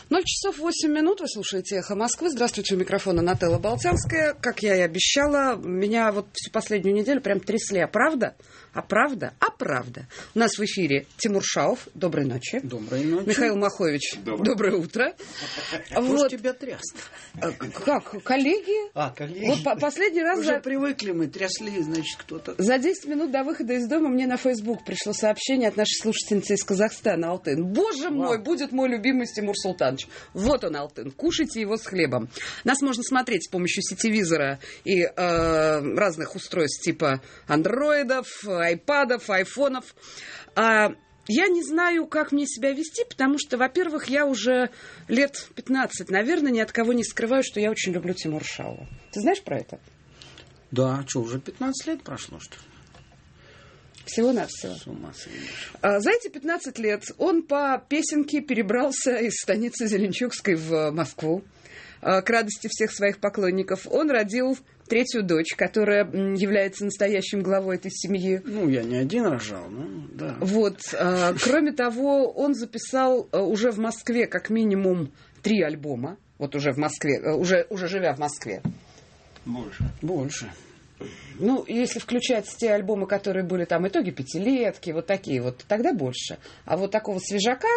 0:08, вы слушаете «Эхо Москвы». Здравствуйте, у микрофона Нателла Болтянская. Как я и обещала, меня вот всю последнюю неделю прям трясли. А правда? А правда? А правда? У нас в эфире Тимур Шаов. Доброй ночи. Доброй ночи. Михаил Махович. Доброе утро. Вот тебя тряс. Как? Коллеги? Коллеги. Вот последний раз... Уже привыкли мы, трясли, значит, кто-то... За 10 минут до выхода из дома мне на Facebook пришло сообщение от нашей слушательницы из Казахстана, Алтын. Боже мой, будет мой любимый Тимур Султанович. Вот он, Алтын. Кушайте его с хлебом. Нас можно смотреть с помощью сетевизора и разных устройств типа андроидов, айпадов, айфонов. Я не знаю, как мне себя вести, потому что, во-первых, я уже лет 15, наверное, ни от кого не скрываю, что я очень люблю Тимура Шаова. Ты знаешь про это? Да, что, уже 15 лет прошло, что ли? Всего-навсего. С ума сойдешь. За эти 15 лет он по песенке перебрался из станицы Зеленчукской в Москву к радости всех своих поклонников. Он родил третью дочь, которая является настоящим главой этой семьи. Ну, я не один рожал, ну, да. Вот. Кроме того, он записал уже в Москве как минимум 3 альбома. Вот уже в Москве, уже живя в Москве. Больше. Ну, если включать те альбомы, которые были там итоги пятилетки, вот такие вот, тогда больше. А вот такого свежака,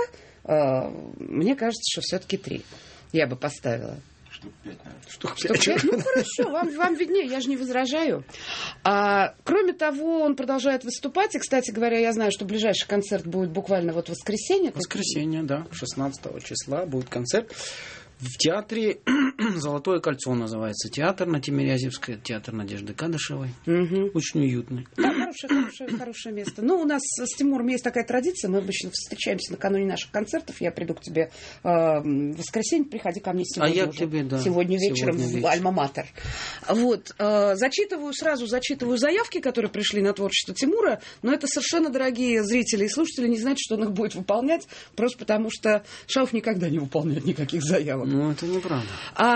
мне кажется, что все-таки 3 я бы поставила. Штук 5, наверное. Штук 5. Ну, хорошо, вам виднее, я же не возражаю. Кроме того, он продолжает выступать. И, кстати говоря, я знаю, что ближайший концерт будет буквально вот в воскресенье. Воскресенье, да, 16 числа будет концерт. В театре «Золотое кольцо» называется театр на Тимирязевской, театр Надежды Кадышевой. Угу. Очень уютный. Да, хорошее место. Ну, у нас с Тимуром есть такая традиция, мы обычно встречаемся накануне наших концертов, я приду к тебе в воскресенье, приходи ко мне сегодня сегодня вечером в Альма-Матер. Вот. Зачитываю заявки, которые пришли на творчество Тимура, но это совершенно дорогие зрители и слушатели не знают, что он их будет выполнять, просто потому что Шаов никогда не выполняет никаких заявок. Ну, это неправда.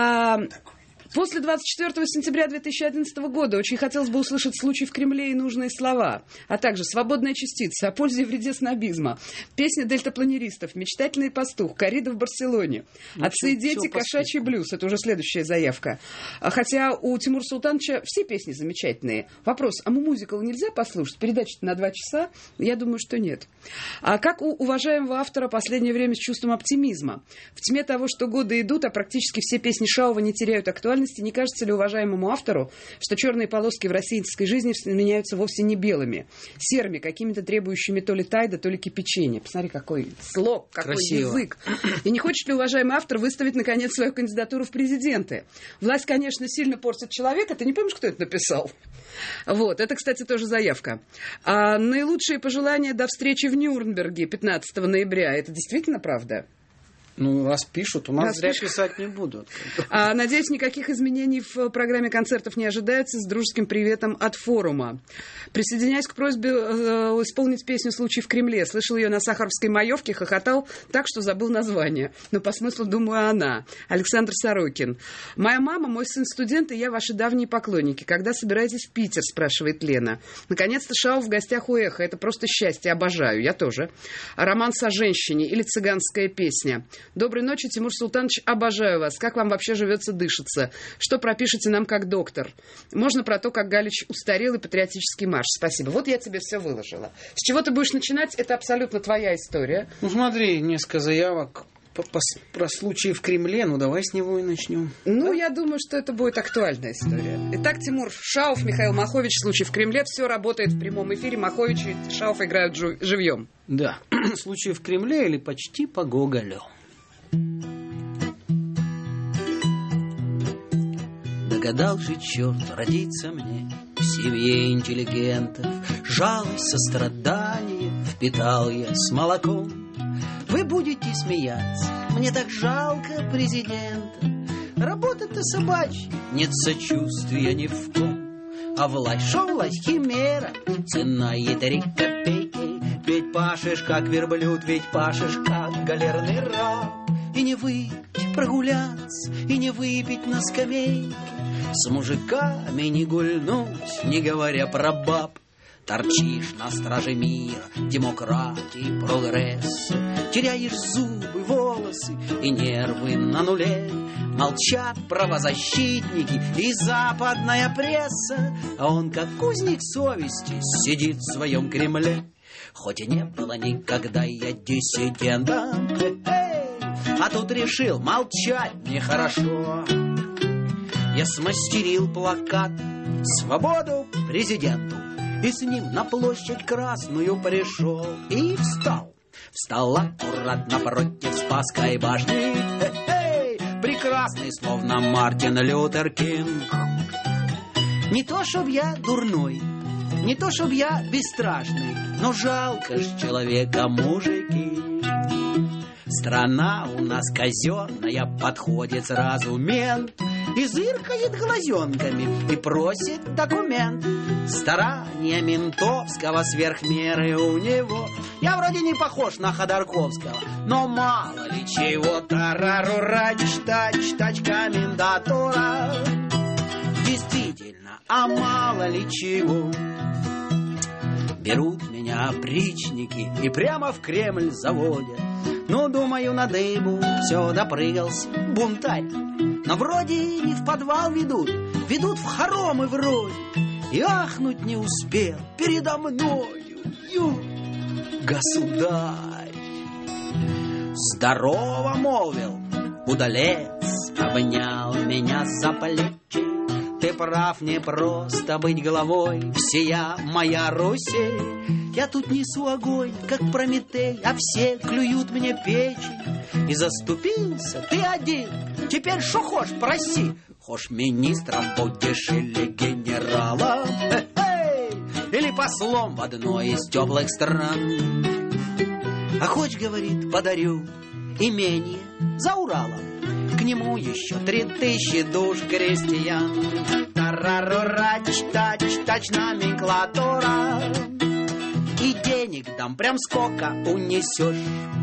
После 24 сентября 2011 года очень хотелось бы услышать «Случай в Кремле» и нужные слова, а также «Свободная частица», «О пользе и вреде снобизма», песня дельтапланеристов, «Мечтательный пастух», «Коррида в Барселоне», «Отцы и дети», «Кошачий блюз». Это уже следующая заявка. Хотя у Тимура Султановича все песни замечательные. Вопрос, а мюзикл нельзя послушать? Передача-то на 2 часа? Я думаю, что нет. А как у уважаемого автора последнее время с чувством оптимизма? В тьме того, что годы идут, а практически все песни Шаова не теряют актуальности, не кажется ли уважаемому автору, что черные полоски в российской жизни меняются вовсе не белыми, серыми, какими-то требующими то ли тайда, то ли кипячения? Посмотри, какой слог, какой язык. И не хочет ли уважаемый автор выставить, наконец, свою кандидатуру в президенты? Власть, конечно, сильно портит человека. Ты не помнишь, кто это написал? Вот, это, кстати, тоже заявка. Наилучшие пожелания до встречи в Нюрнберге 15 ноября. Это действительно правда? Ну, раз пишут, у нас зря писать не будут. Надеюсь, никаких изменений в программе концертов не ожидается. С дружеским приветом от форума. Присоединяюсь к просьбе исполнить песню «Случай в Кремле». Слышал ее на Сахаровской маевке, хохотал так, что забыл название. Но по смыслу, думаю, она. Александр Сорокин. «Моя мама, мой сын студент, и я ваши давние поклонники. Когда собираетесь в Питер?» – спрашивает Лена. Наконец-то Шаов в гостях у «Эхо». Это просто счастье. Обожаю. Я тоже. Романс о женщине или цыганская песня. Доброй ночи, Тимур Султанович, обожаю вас. Как вам вообще живется, дышится? Что пропишете нам как доктор? Можно про то, как Галич устарел и патриотический марш. Спасибо. Вот я тебе все выложила. С чего ты будешь начинать? Это абсолютно твоя история. Ну, смотри, несколько заявок про случай в Кремле. Ну, давай с него и начнем. Ну, да? Я думаю, что это будет актуальная история. Итак, Тимур Шаов, Михаил Махович, «Случай в Кремле». Все работает в прямом эфире. Махович и Шаов играют живьем. Да. «Случай в Кремле» или почти по Гоголю. Догадал же черт родиться мне в семье интеллигентов. Жалость, сострадание впитал я с молоком. Вы будете смеяться, мне так жалко президента. Работа-то собачья, нет сочувствия ни в ком. А власть, шо власть, химера, цена ей 3 копейки. Ведь пашешь, как верблюд, ведь пашешь, как галерный раб. И не выйти прогуляться, и не выпить на скамейке, с мужиками не гульнуть, не говоря про баб. Торчишь на страже мира, демократии, прогресса, теряешь зубы, волосы, вопросы и нервы на нуле. Молчат правозащитники и западная пресса, а он, как узник совести, сидит в своем Кремле. Хоть и не было никогда я диссидентом, а тут решил молчать нехорошо. Я смастерил плакат «Свободу президенту» и с ним на площадь Красную пришел и встал. Встал аккуратно против Спасской башни, прекрасный, словно Мартин Лютер Кинг. Не то, чтоб я дурной, не то, чтоб я бесстрашный, но жалко ж человека, мужики. Страна у нас казенная, подходит сразу мент и зыркает глазенками и просит документ. Старания ментовского сверх меры у него. Я вроде не похож на Ходорковского, но мало ли чего. Тарару-рач, тач, комендатура. Действительно, а мало ли чего. Берут меня опричники и прямо в Кремль заводят. Ну, думаю, на дыбу все допрыгался бунтарь. Но вроде не в подвал ведут, ведут в хоромы вроде. И ахнуть не успел передо мною государь. Здорово, молвил удалец, обнял меня за плечи. Ты прав, не просто быть главой всея моя Руси. Я тут несу огонь, как Прометей, а все клюют мне печень. И заступился ты один, теперь шо хошь, проси. Хошь министром будешь или генералом, или послом в одной из теплых стран. А хоть, говорит, подарю имение за Уралом, к нему еще 3000 душ крестьян. Тарару-рач, тач, номенклатура. И денег дам прям сколько унесешь.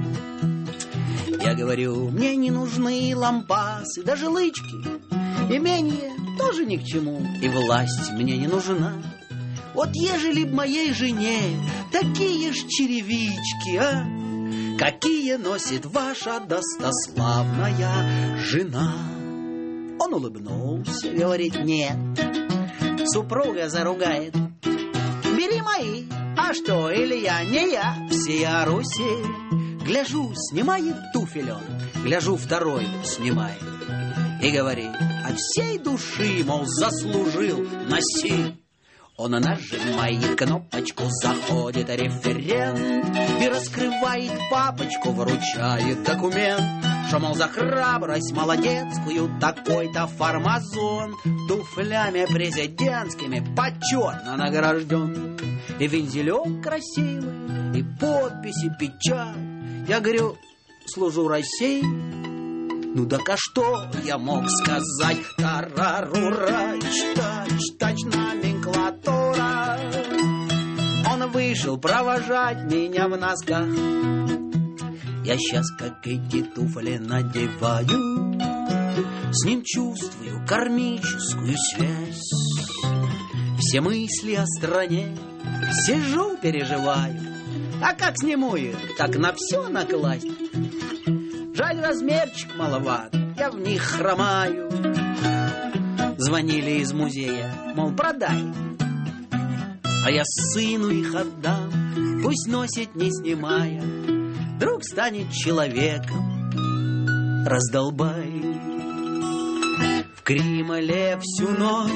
Я говорю, мне не нужны лампасы, даже лычки. Имение тоже ни к чему, и власть мне не нужна. Вот ежели б моей жене такие ж черевички, а, какие носит ваша достославная жена. Он улыбнулся, говорит, нет, супруга заругает. Бери мои, а что, или я, не я, всея Руси. Гляжу, снимает туфель он, гляжу, второй снимает. И говорит, от всей души, мол, заслужил, носи. Он нажимает кнопочку, заходит референт и раскрывает папочку, вручает документ, что, мол, за храбрость молодецкую такой-то фармазон туфлями президентскими почетно награжден. И вензелек красивый, и подписи, печать. Я говорю, служу России. Ну так а что я мог сказать? Тарару-рач, тач, номенклатура. Он вышел провожать меня в носках. Я сейчас, как эти туфли, надеваю. С ним чувствую кармическую связь. Все мысли о стране сижу, переживаю. А как сниму их, так на все накласть. Жаль, размерчик маловат, я в них хромаю. Звонили из музея, мол, продай. А я сыну их отдам, пусть носит, не снимая. Вдруг станет человеком, раздолбай. В Кремле всю ночь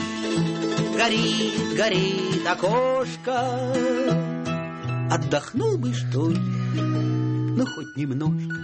горит окошко. Отдохнул бы, что ли, ну хоть немножко.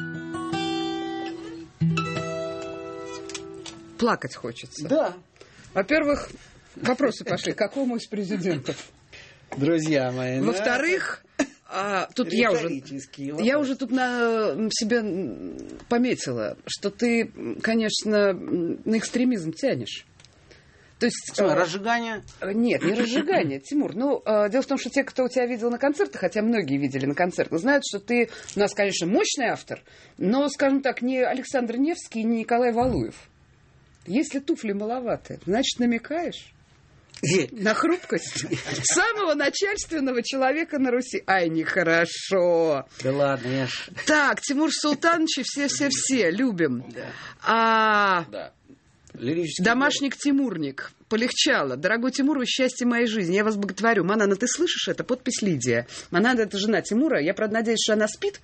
Плакать хочется. Да. Во-первых, вопросы пошли. Какому из президентов? Друзья мои. Во-вторых, тут я уже тут на себе пометила, что ты, конечно, на экстремизм тянешь. То есть, разжигание? Нет, не разжигание, Тимур. Ну, дело в том, что те, кто тебя видел на концертах, хотя многие видели на концертах, знают, что ты у нас, конечно, мощный автор, но, скажем так, не Александр Невский, не Николай Валуев. Если туфли маловаты, значит, намекаешь? На хрупкость самого начальственного человека на Руси. Ай, нехорошо. Да ладно, я ж... Так, Тимур Султанович, все любим. Да. Да. Лирический Домашник-тимурник. Полегчало. Дорогой Тимур, вы счастье моей жизни. Я вас боготворю. Манана, ты слышишь это? Подпись Лидия. Манана, это жена Тимура. Я, правда, надеюсь, что она спит.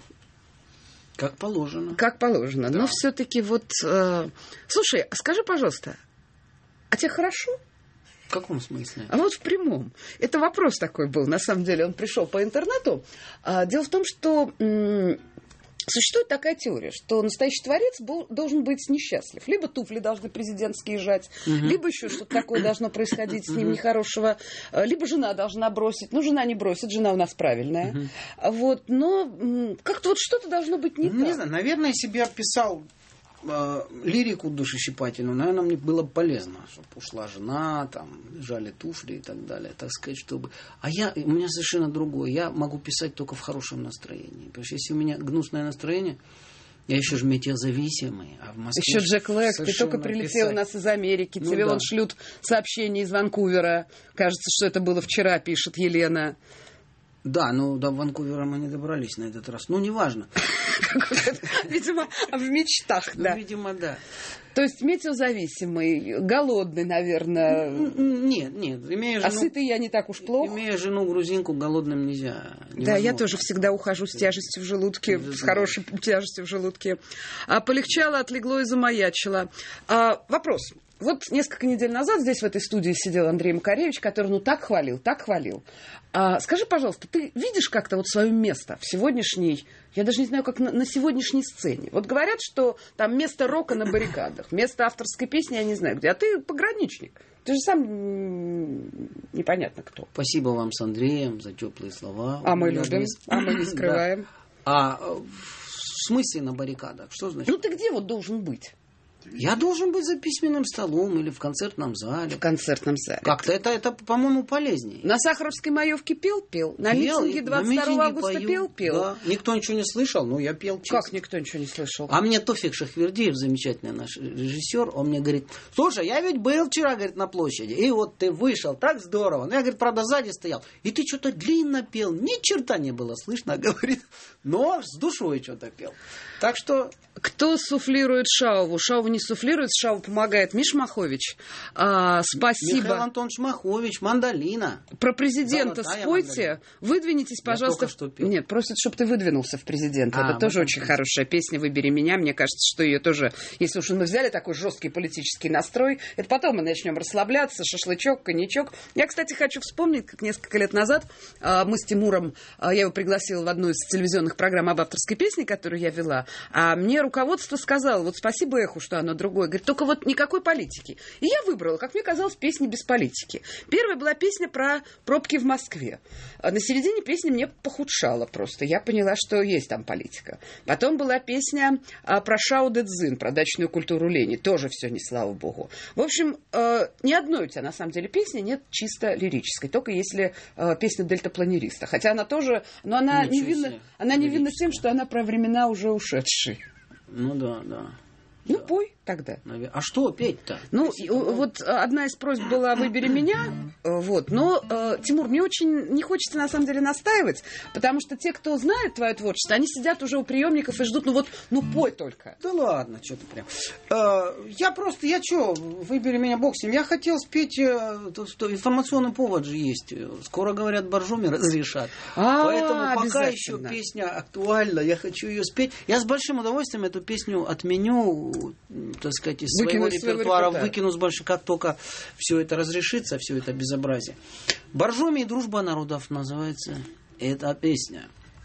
Как положено. Как положено. Да. Но все-таки вот... Слушай, скажи, пожалуйста, а тебе хорошо? В каком смысле? А вот в прямом. Это вопрос такой был, на самом деле. Он пришел по интернету. Дело в том, что существует такая теория, что настоящий творец должен быть несчастлив. Либо туфли должны президентские жать, либо еще что-то такое должно происходить с ним нехорошего, либо жена должна бросить. Ну, жена не бросит, жена у нас правильная. Вот, но как-то вот что-то должно быть не так. Не знаю, наверное, если бы я писал лирику душещипательную, наверное, мне было бы полезно, чтобы ушла жена, там, лежали туфли и так далее, так сказать, чтобы... У меня совершенно другое. Я могу писать только в хорошем настроении. Потому что если у меня гнусное настроение, я еще же метеозависимый, а в Москве... Еще Джек Лэг, ты только прилетел у нас из Америки, тебе вон шлют сообщения из Ванкувера. Кажется, что это было вчера, пишет Елена. Да, но до Ванкувера мы не добрались на этот раз. Ну, неважно. Видимо, в мечтах, да. Видимо, да. То есть метеозависимый, голодный, наверное. Нет, имея жену... А сытый я не так уж плохо. Имея жену грузинку, голодным нельзя. Да, я тоже всегда ухожу с тяжестью в желудке, с хорошей тяжестью в желудке. Полегчало, отлегло и замаячило. Вопрос. Вот несколько недель назад здесь в этой студии сидел Андрей Макаревич, который так хвалил. Скажи, пожалуйста, ты видишь как-то вот свое место в сегодняшней, я даже не знаю, как на сегодняшней сцене? Вот говорят, что там место рока на баррикадах, место авторской песни, я не знаю где, а ты пограничник. Ты же сам непонятно кто. Спасибо вам с Андреем за теплые слова. Мы любим, мы не скрываем. В смысле на баррикадах? Что значит? Ну ты где вот должен быть? Я должен быть за письменным столом или в концертном зале. В концертном зале. Как-то это по-моему, полезнее. На Сахаровской маевке пел. На митинге 22 августа пел. Да. Никто ничего не слышал, но я пел честно. Как никто ничего не слышал? А мне Тофик Шахвердиев, замечательный наш режиссер, он мне говорит: слушай, я ведь был вчера, говорит, на площади, и вот ты вышел, так здорово. Ну, я, говорит, правда, сзади стоял. И ты что-то длинно пел, ни черта не было слышно, говорит, но с душой что-то пел. Так что... Кто суфлирует Шауву? Шаува не суфлирует, Шауву помогает Миш Махович. Спасибо. Михаил Антонович Махович, мандолина. Про президента спойте. Выдвинитесь, пожалуйста. Нет, просят, чтобы ты выдвинулся в президента. Это тоже очень хорошая песня «Выбери меня». Мне кажется, что ее тоже, если уж мы взяли такой жесткий политический настрой, это потом мы начнем расслабляться, шашлычок, коньячок. Я, кстати, хочу вспомнить, как несколько лет назад мы с Тимуром, я его пригласила в одну из телевизионных программ об авторской песне, которую я вела, а мне руководство сказало: вот спасибо Эху, что оно другое. Говорит, только вот никакой политики. И я выбрала, как мне казалось, песни без политики. Первая была песня про пробки в Москве. На середине песни мне похудшало просто. Я поняла, что есть там политика. Потом была песня про Шао Дэ Цзин, про дачную культуру лени. Тоже все не слава богу. В общем, ни одной у тебя, на самом деле, песни нет чисто лирической. Только если песня дельтапланериста. Хотя она тоже... Но она невинна тем, что она про времена уже ушедшие. Ну да. Ну, пой тогда. А что петь-то? Ну, вот одна из просьб была «Выбери меня». Вот. Но, Тимур, мне очень не хочется, на самом деле, настаивать, потому что те, кто знает твое творчество, они сидят уже у приемников и ждут, пой только. Да ладно, что ты прям. «Выбери меня», бог с ним. Я хотел спеть, информационный повод же есть. Скоро, говорят, Боржоми разрешат. Поэтому пока еще песня актуальна, я хочу ее спеть. Я с большим удовольствием эту песню отменю, так сказать, из своего репертуара выкину с большим, как только все это разрешится, все это безобразие. «Боржоми и дружба народов» называется эта песня.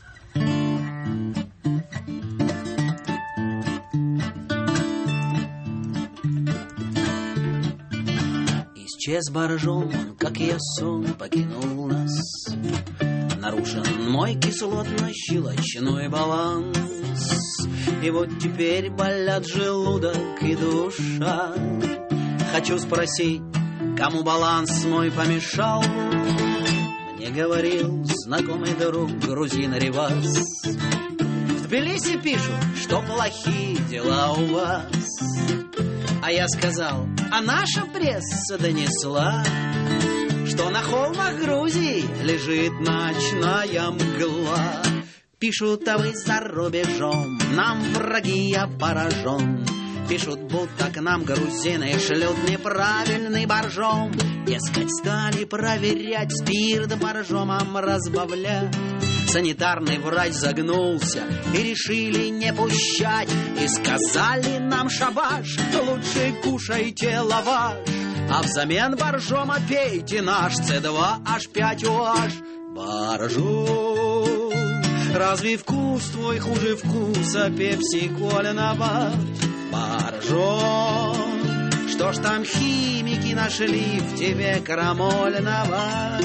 Исчез Боржом, он, как я сон, покинул нас. Нарушен мой кислотно-щелочной баланс. И вот теперь болят желудок и душа. Хочу спросить, кому баланс мой помешал. Мне говорил знакомый друг грузин Ревас. В Тбилиси пишут, что плохие дела у вас. А я сказал, а наша пресса донесла, что на холмах Грузии лежит ночная мгла. Пишут, а вы за рубежом, нам враги, я поражен. Пишут, будто к нам грузины шлют неправильный боржом. Дескать, стали проверять, спирт боржомом разбавлять. Санитарный врач загнулся и решили не пущать. И сказали нам, шабаш, лучше кушайте лаваш, а взамен боржома пейте наш С2H5OH. Боржом, разве вкус твой хуже вкуса пепси-коленого? Боржом, что ж там химики нашли в тебе крамольного?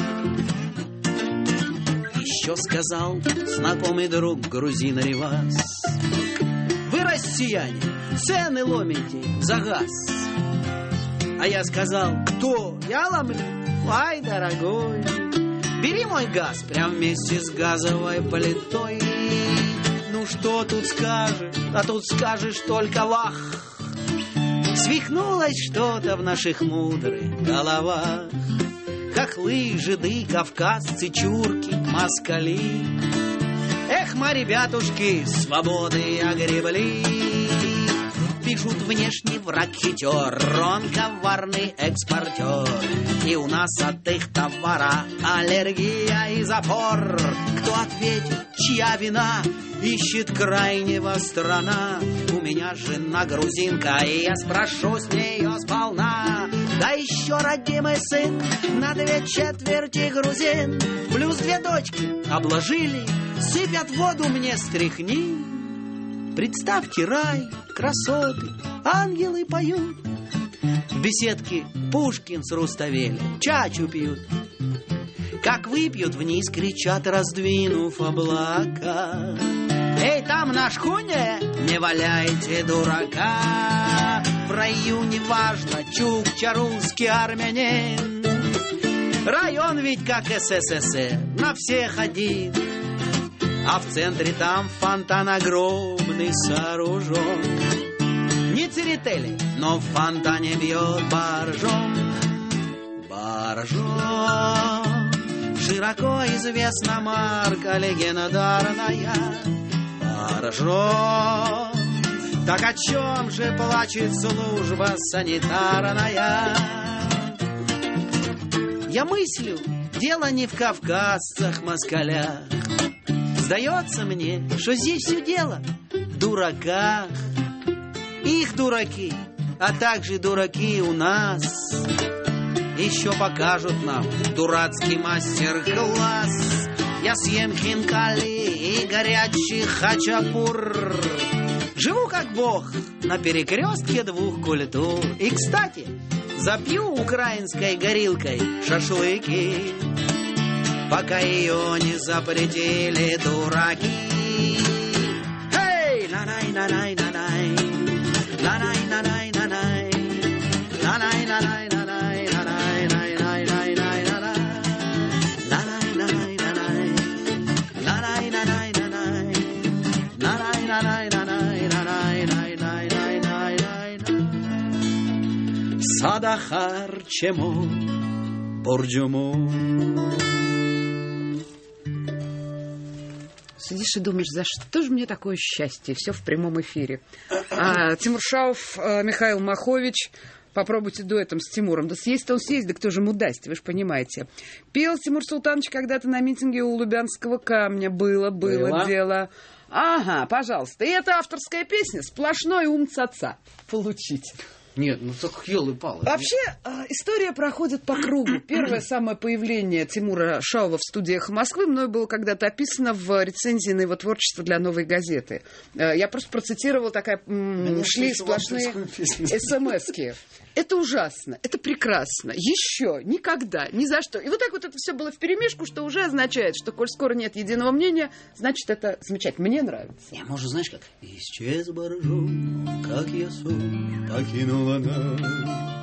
Еще сказал знакомый друг грузин Ревас, вы, россияне, цены ломите за газ. А я сказал, кто? Я ломлю? Ай, дорогой, бери мой газ прям вместе с газовой плитой. Ну что тут скажешь, а тут скажешь только вах. Свихнулось что-то в наших мудрых головах. Хохлы, жиды, кавказцы, чурки, москали. Эх, мы, ребятушки, свободы огребли. Пишут, внешний враг хитер, он коварный экспортер. И у нас от их товара аллергия и запор. Кто ответит, чья вина? Ищет крайнего страна. У меня жена грузинка, и я спрошу с нее сполна. Да еще родимый сын, на 2/4 грузин, плюс 2 дочки обложили, сыпят воду мне стряхни. Представьте рай, красоты, ангелы поют. В беседке Пушкин с Руставелем чачу пьют. Как выпьют, вниз кричат, раздвинув облака. Эй, там на шхуне, не валяйте дурака. В раю неважно, чукча, русский, армянин. Район ведь как СССР, на всех один. А в центре там фонтан огромный сооружен. Не церетели, но в фонтане бьет боржом. Боржом, широко известна марка легендарная. Боржом, так о чем же плачет служба санитарная? Я мыслю, дело не в кавказцах, москалях. Сдается мне, что здесь все дело в дураках. Их дураки, а также дураки у нас еще покажут нам дурацкий мастер-класс. Я съем хинкали и горячий хачапур. Живу как бог на перекрестке 2 культур. И, кстати, запью украинской горилкой шашлыки, пока ее не запретили дураки. Эй, на-най-на-най-на-най, на-най-на-най-на-най, на-най-на-най-на-най, Садахар чемо борджому. Сидишь и думаешь, за что же мне такое счастье? Все в прямом эфире. Тимур Шауф, Михаил Махович. Попробуйте дуэтом с Тимуром. Да съесть-то он съесть, да кто же ему даст, вы же понимаете. Пел Тимур Султанович когда-то на митинге у Лубянского камня. Было дело. Ага, пожалуйста. И это авторская песня «Сплошной ум цаца». Получите. Нет, ну так ёлы-палы. Вообще, история проходит по кругу. Первое самое появление Тимура Шаува в студии «Эхо Москвы» мною было когда-то описано в рецензии на его творчество для «Новой газеты». Я просто процитировала, шли сплошные смс-ки. Это ужасно, это прекрасно. Еще, никогда, ни за что. И вот так вот это все было вперемешку, что уже означает, что, коль скоро нет единого мнения, значит, это замечательно. Мне нравится. Не, может, знаешь как? Исчез боржом, как я сон, покинула нас.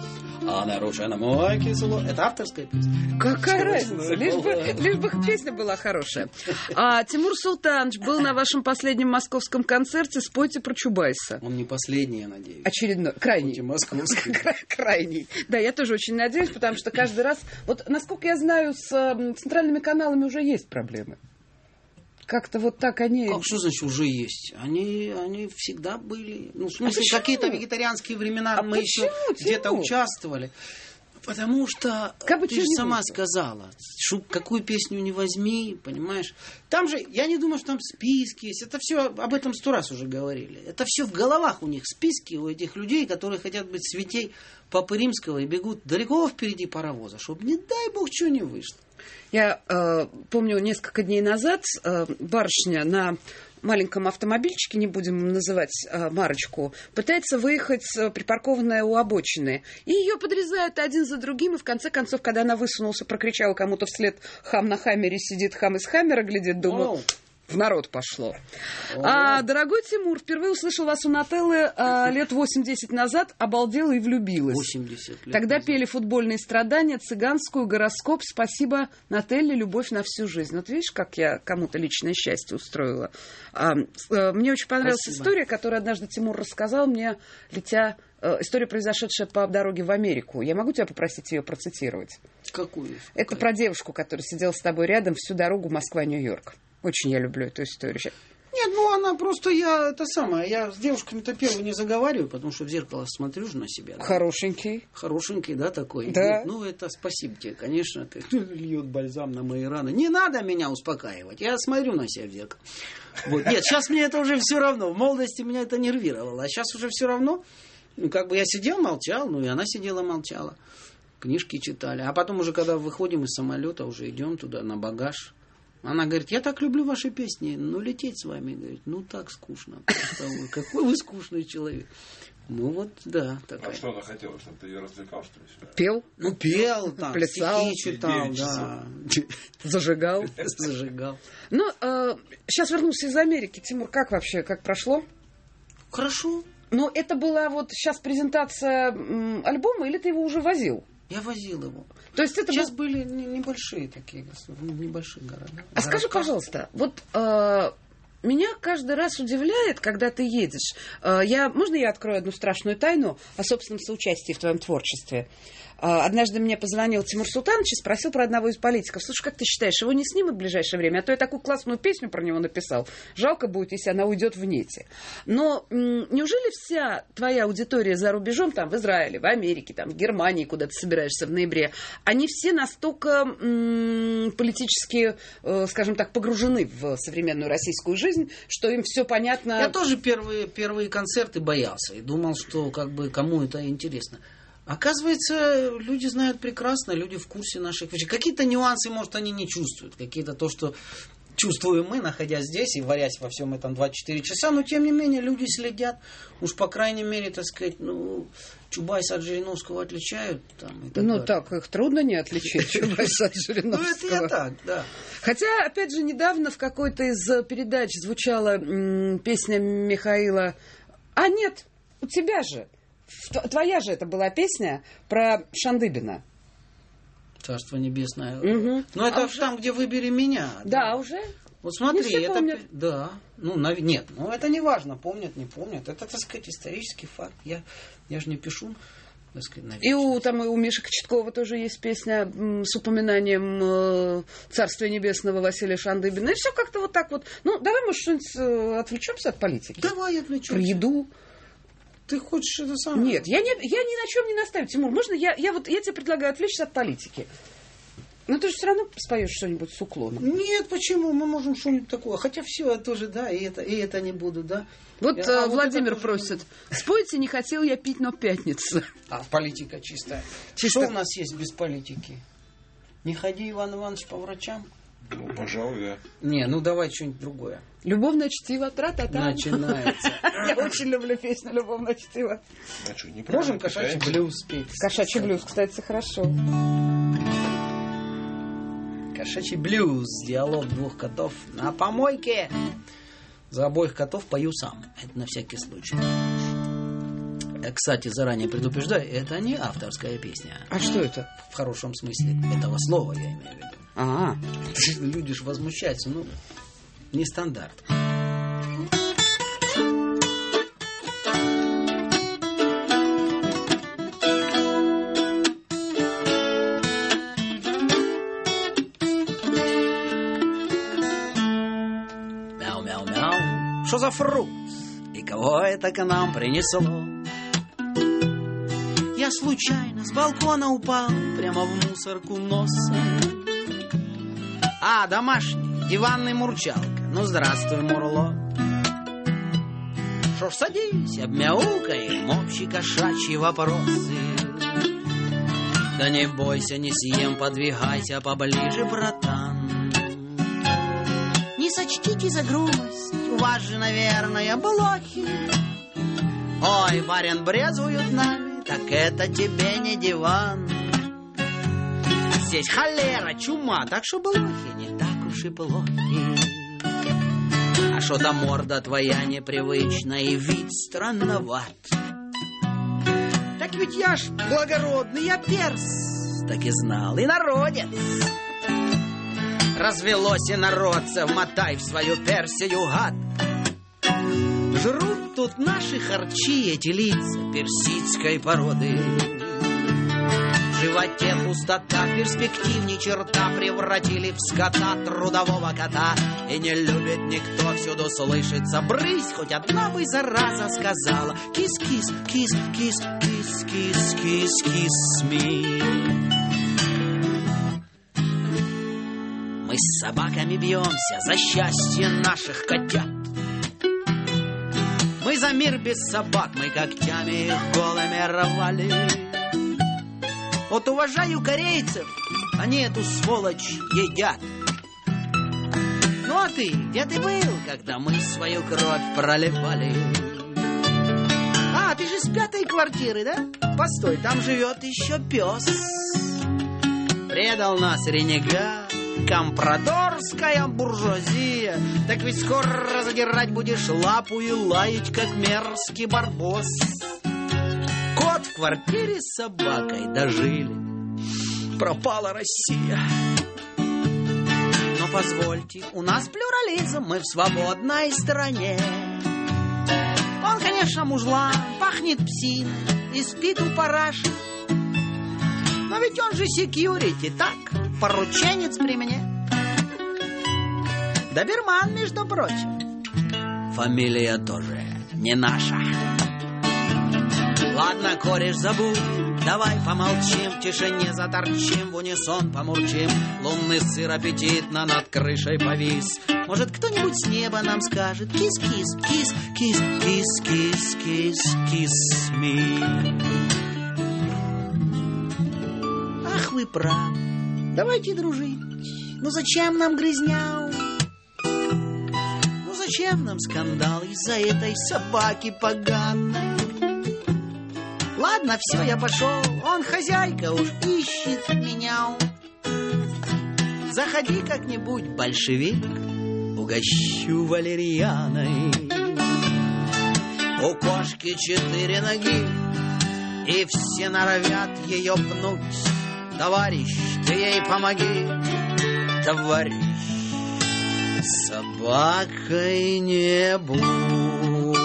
а нарушено мое кисло. Это авторская песня. Какая разница? Лишь бы песня была хорошая. Тимур Султанович был на вашем последнем московском концерте. Спойте про Чубайса. Он не последний, я надеюсь. Очередной. Крайний. Хоть и московский. Крайний. Да, я тоже очень надеюсь, потому что каждый раз... Вот, насколько я знаю, с центральными каналами уже есть проблемы. Как-то вот так они... Как, что значит уже есть? Они всегда были... Ну, в смысле, какие-то вегетарианские времена мы еще где-то участвовали. Потому что ты же сама сказала, что какую песню не возьми, понимаешь? Там же, я не думаю, что там списки есть. Это все, об этом 100 раз уже говорили. Это все в головах у них списки, у этих людей, которые хотят быть святей Папы Римского и бегут далеко впереди паровоза, чтобы, не дай бог, что не вышло. Я помню, несколько дней назад барышня на маленьком автомобильчике, не будем называть марочку, пытается выехать припаркованная у обочины. И ее подрезают один за другим, и в конце концов, когда она высунулась и прокричала кому-то вслед: «Хам на хаммере сидит, хам из хаммера глядит», думаю... В народ пошло. Дорогой Тимур, впервые услышал вас у Нателлы лет 8-10 назад, обалдела и влюбилась. 80 лет. Тогда назад. пели «Футбольные страдания», «Цыганскую», «Гороскоп». Спасибо, Нателле, любовь на всю жизнь. Вот видишь, как я кому-то личное счастье устроила. Мне очень понравилась история, которую однажды Тимур рассказал мне, летя... История, произошедшая по дороге в Америку. Я могу тебя попросить ее процитировать? Какую? Это про девушку, которая сидела с тобой рядом всю дорогу Москва-Нью-Йорк. Очень я люблю эту историю. Нет, ну она просто, я с девушками-то первой не заговариваю, потому что в зеркало смотрю же на себя. Да? Хорошенький. Хорошенький, да, такой? Да. Ну, это спасибо тебе, конечно, ты льет бальзам на мои раны. Не надо меня успокаивать, я смотрю на себя в зеркало. Вот. Нет, сейчас мне это уже все равно. В молодости меня это нервировало, а сейчас уже все равно. Ну, как бы я сидел, молчал, ну и она сидела, молчала. Книжки читали. А потом уже, когда выходим из самолета, уже идем туда на багаж. Она говорит: я так люблю ваши песни, но лететь с вами, говорит, ну так скучно. Какой вы скучный человек. Ну вот, да. Такая. А что она хотела, чтобы ты ее развлекал, что ли? Пел? Ну, пел, там, плясал, стихи читал, да. Зажигал. Зажигал. Ну, сейчас вернулся из Америки. Тимур, как вообще, как прошло? Хорошо. Ну, это была вот сейчас презентация альбома, или ты его уже возил? Я возил его. То есть это сейчас были небольшие такие, небольшие города. А скажи, пожалуйста, вот меня каждый раз удивляет, когда ты едешь. Можно я открою одну страшную тайну о собственном соучастии в твоем творчестве? Однажды мне позвонил Тимур Султанович и спросил про одного из политиков. Слушай, как ты считаешь, его не снимут в ближайшее время? А то я такую классную песню про него написал. Жалко будет, если она уйдет в нете. Но неужели вся твоя аудитория за рубежом, там, в Израиле, в Америке, там, в Германии, куда ты собираешься в ноябре, они все настолько политически, скажем так, погружены в современную российскую жизнь, что им все понятно? Я тоже первые концерты боялся и думал, что как бы кому это интересно. Оказывается, люди знают прекрасно, люди в курсе наших вещей. Какие-то нюансы, может, они не чувствуют. Какие-то то, что чувствуем мы, находясь здесь и варясь во всем этом 24 часа. Но, тем не менее, люди следят. Уж, по крайней мере, так сказать, Чубайса от Жириновского отличают. Там, и так далее. Так, их трудно не отличить, Чубайса от Жириновского. Ну, это я так, да. Хотя, опять же, недавно в какой-то из передач звучала песня Михаила. А нет, у тебя же. Твоя же это была песня про Шандыбина. Царство небесное. Угу. Ну, это там, где «Выбери меня». Да, уже? Вот смотри, не все это... помнят. Да. Нет, это не важно, помнят, не помнят. Это, так сказать, исторический факт. Я же не пишу, так сказать, навечно. И у Миши Кочеткова тоже есть песня с упоминанием Царствия Небесного Василия Шандыбина. И все как-то вот так вот. Ну, давай, может, что-нибудь отвлечемся от политики? Давай отвлечемся. Про еду. Ты хочешь это самое? Нет, я ни на чем не настаиваю. Тимур, можно я тебе предлагаю отвлечься от политики? Но ты же все равно споешь что-нибудь с уклоном. Нет, почему? Мы можем что-нибудь такое. Хотя все, я тоже, да, и это не буду, да. Вот Владимир просит. Спойте, не хотел я пить, но пятница. Политика чистая. Что у нас есть без политики? Не ходи, Иван Иванович, по врачам. Ну, пожалуй, да. Не, давай что-нибудь другое. Любовное чтиво, тра-та-та. Начинается. Я очень люблю песню «Любовное чтиво». Можем кошачий блюз спеть. Кошачий блюз, кстати, хорошо. Кошачий блюз. Диалог двух котов на помойке. За обоих котов пою сам. Это на всякий случай. Кстати, заранее предупреждаю, это не авторская песня. А что это? В хорошем смысле этого слова я имею в виду. А, Люди ж возмущаются, ну, не стандарт. Мяу-мяу-мяу, что за фрукт? И кого это к нам принесло? Я случайно с балкона упал прямо в мусорку носом. А, домашний, диванный мурчалка. Ну, здравствуй, Мурло. Шо ж, садись, обмяукаем общие кошачьи вопросы. Да не бойся, не съем, подвигайся поближе, братан. Не сочтите за грубость, у вас же, наверное, блохи. Ой, барин, брезгуют нами, так это тебе не диван. Здесь холера, чума, так что блохи не так уж и плохи. А что-то морда твоя непривычна и вид странноват. Так ведь я ж благородный, я перс, так и знал, и народец. Развелось и народцев, мотай в свою Персию, гад. Жрут тут наши харчи, эти лица персидской породы. В животе пустота, перспектив ни черта, превратили в скота трудового кота. И не любит никто, всюду слышится брысь, хоть одна бы зараза сказала: кис-кис, кис-кис, кис-кис, кис-кис ми. Мы с собаками бьемся за счастье наших котят. Мы за мир без собак, мы когтями их голыми рвали. Вот уважаю корейцев, они эту сволочь едят. Ну а ты, где ты был, когда мы свою кровь проливали? А, ты же с 5-й квартиры, да? Постой, там живет еще пес. Предал нас ренегат, компрадорская буржуазия. Так ведь скоро задирать будешь лапу и лаять, как мерзкий барбос. Кот в квартире с собакой дожили. Пропала Россия. Но позвольте, у нас плюрализм, мы в свободной стране. Он, конечно, мужлан, пахнет псиной и спит у параши. Но ведь он же секьюрити, так, порученец при мне. Доберман, между прочим. Фамилия тоже не наша. Ладно, кореш, забудь, давай помолчим, в тишине заторчим, в унисон помурчим. Лунный сыр аппетитно над крышей повис. Может, кто-нибудь с неба нам скажет: кис-кис, кис-кис, кис-кис, кис-кис ми. Ах, вы прав, давайте дружить. Ну зачем нам грязня? Ну зачем нам скандал из-за этой собаки поганой? Ладно, все, я пошел, он хозяйка уж ищет меня. Заходи как-нибудь, большевик, угощу валерьяной. У кошки 4 ноги, и все норовят ее пнуть. Товарищ, ты ей помоги, товарищ, собакой не будь.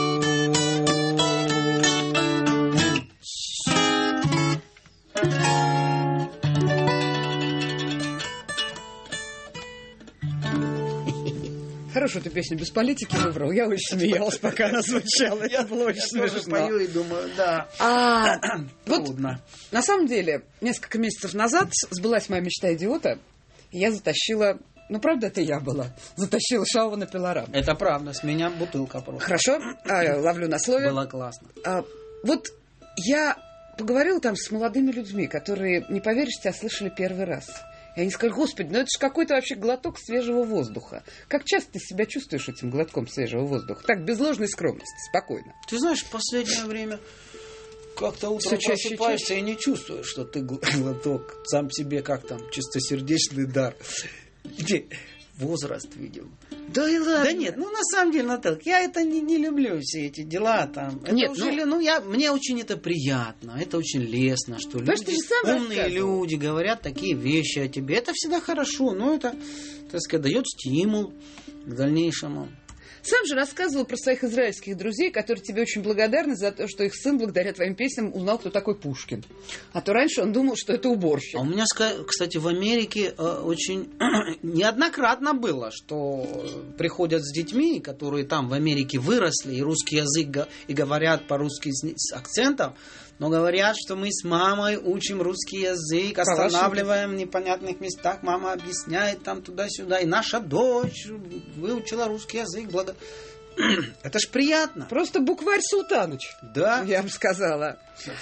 Хорошую эту песню без политики выбрал. Я очень смеялась, пока она звучала. Это было очень смешно. Я пою и думаю, да. Вот Трудно. на самом деле, несколько месяцев назад сбылась моя мечта идиота. И я затащила... Ну, правда, это я была. Затащила Шаува на пилорам. Это правда, с меня бутылка просто. Хорошо, ловлю на слове. Было классно. Вот я поговорила там с молодыми людьми, которые, не поверишь, тебя слышали первый раз. И они сказали: господи, ну это же какой-то вообще глоток свежего воздуха. Как часто ты себя чувствуешь этим глотком свежего воздуха? Так, без ложной скромности, спокойно. Ты знаешь, в последнее время как-то утром просыпаешься и не чувствуешь, что ты глоток. Сам себе как там, чистосердечный дар. Иди, возраст, видимо. Да и ладно. Да нет, на самом деле, Наталья, я это не люблю, все эти дела там. Это Нет, уже, мне очень это приятно, это очень лестно, что Понимаешь, ты люди, же сам умные рассказывал. люди говорят такие вещи о тебе. Это всегда хорошо, но это, так сказать, дает стимул к дальнейшему. Сам же рассказывал про своих израильских друзей, которые тебе очень благодарны за то, что их сын, благодаря твоим песням, узнал, кто такой Пушкин. А то раньше он думал, что это уборщик. А у меня, кстати, в Америке очень неоднократно было, что приходят с детьми, которые там в Америке выросли, и русский язык, и говорят по-русски с акцентом, но говорят, что мы с мамой учим русский язык, останавливаем в непонятных местах, мама объясняет там туда-сюда, и наша дочь выучила русский язык. Это ж приятно. Просто букварь Султаныч. Да. Я бы сказала.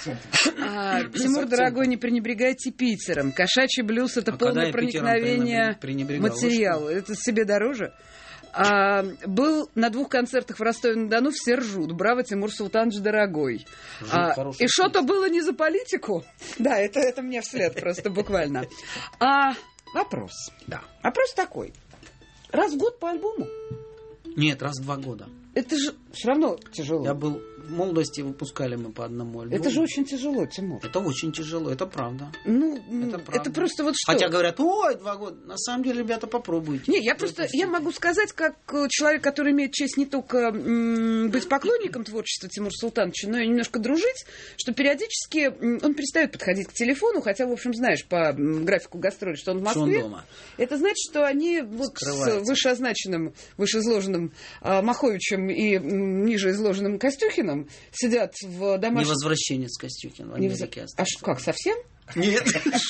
Тимур, дорогой, не пренебрегайте Питером. Кошачий блюз — это полное проникновение материала. Это себе дороже. Был на 2 концертах в Ростове-на-Дону, все ржут. Браво, Тимур Султанович, дорогой. И что-то было не за политику. Да, это мне вслед просто буквально. Вопрос. Да. Вопрос такой. Раз в год по альбому? Нет, раз в 2 года. Это же все равно тяжело. Я был в молодости, выпускали мы по одному альбому. Это же очень тяжело, Тимур. Это очень тяжело, это правда. Это просто вот что. Хотя говорят, 2 года. На самом деле, ребята, попробуйте. Не, я могу сказать, как человек, который имеет честь не только быть поклонником творчества Тимура Султановича, но и немножко дружить, что периодически он перестает подходить к телефону, хотя, в общем, знаешь по графику гастролей, что он в Москве. Что он дома. Это значит, что они вот с вышеозначенным, вышеизложенным Маховичем и ниже изложенным Костюхиным сидят в домашнем... Невозвращенец Костюхин в Америке остался. Как, совсем? Нет.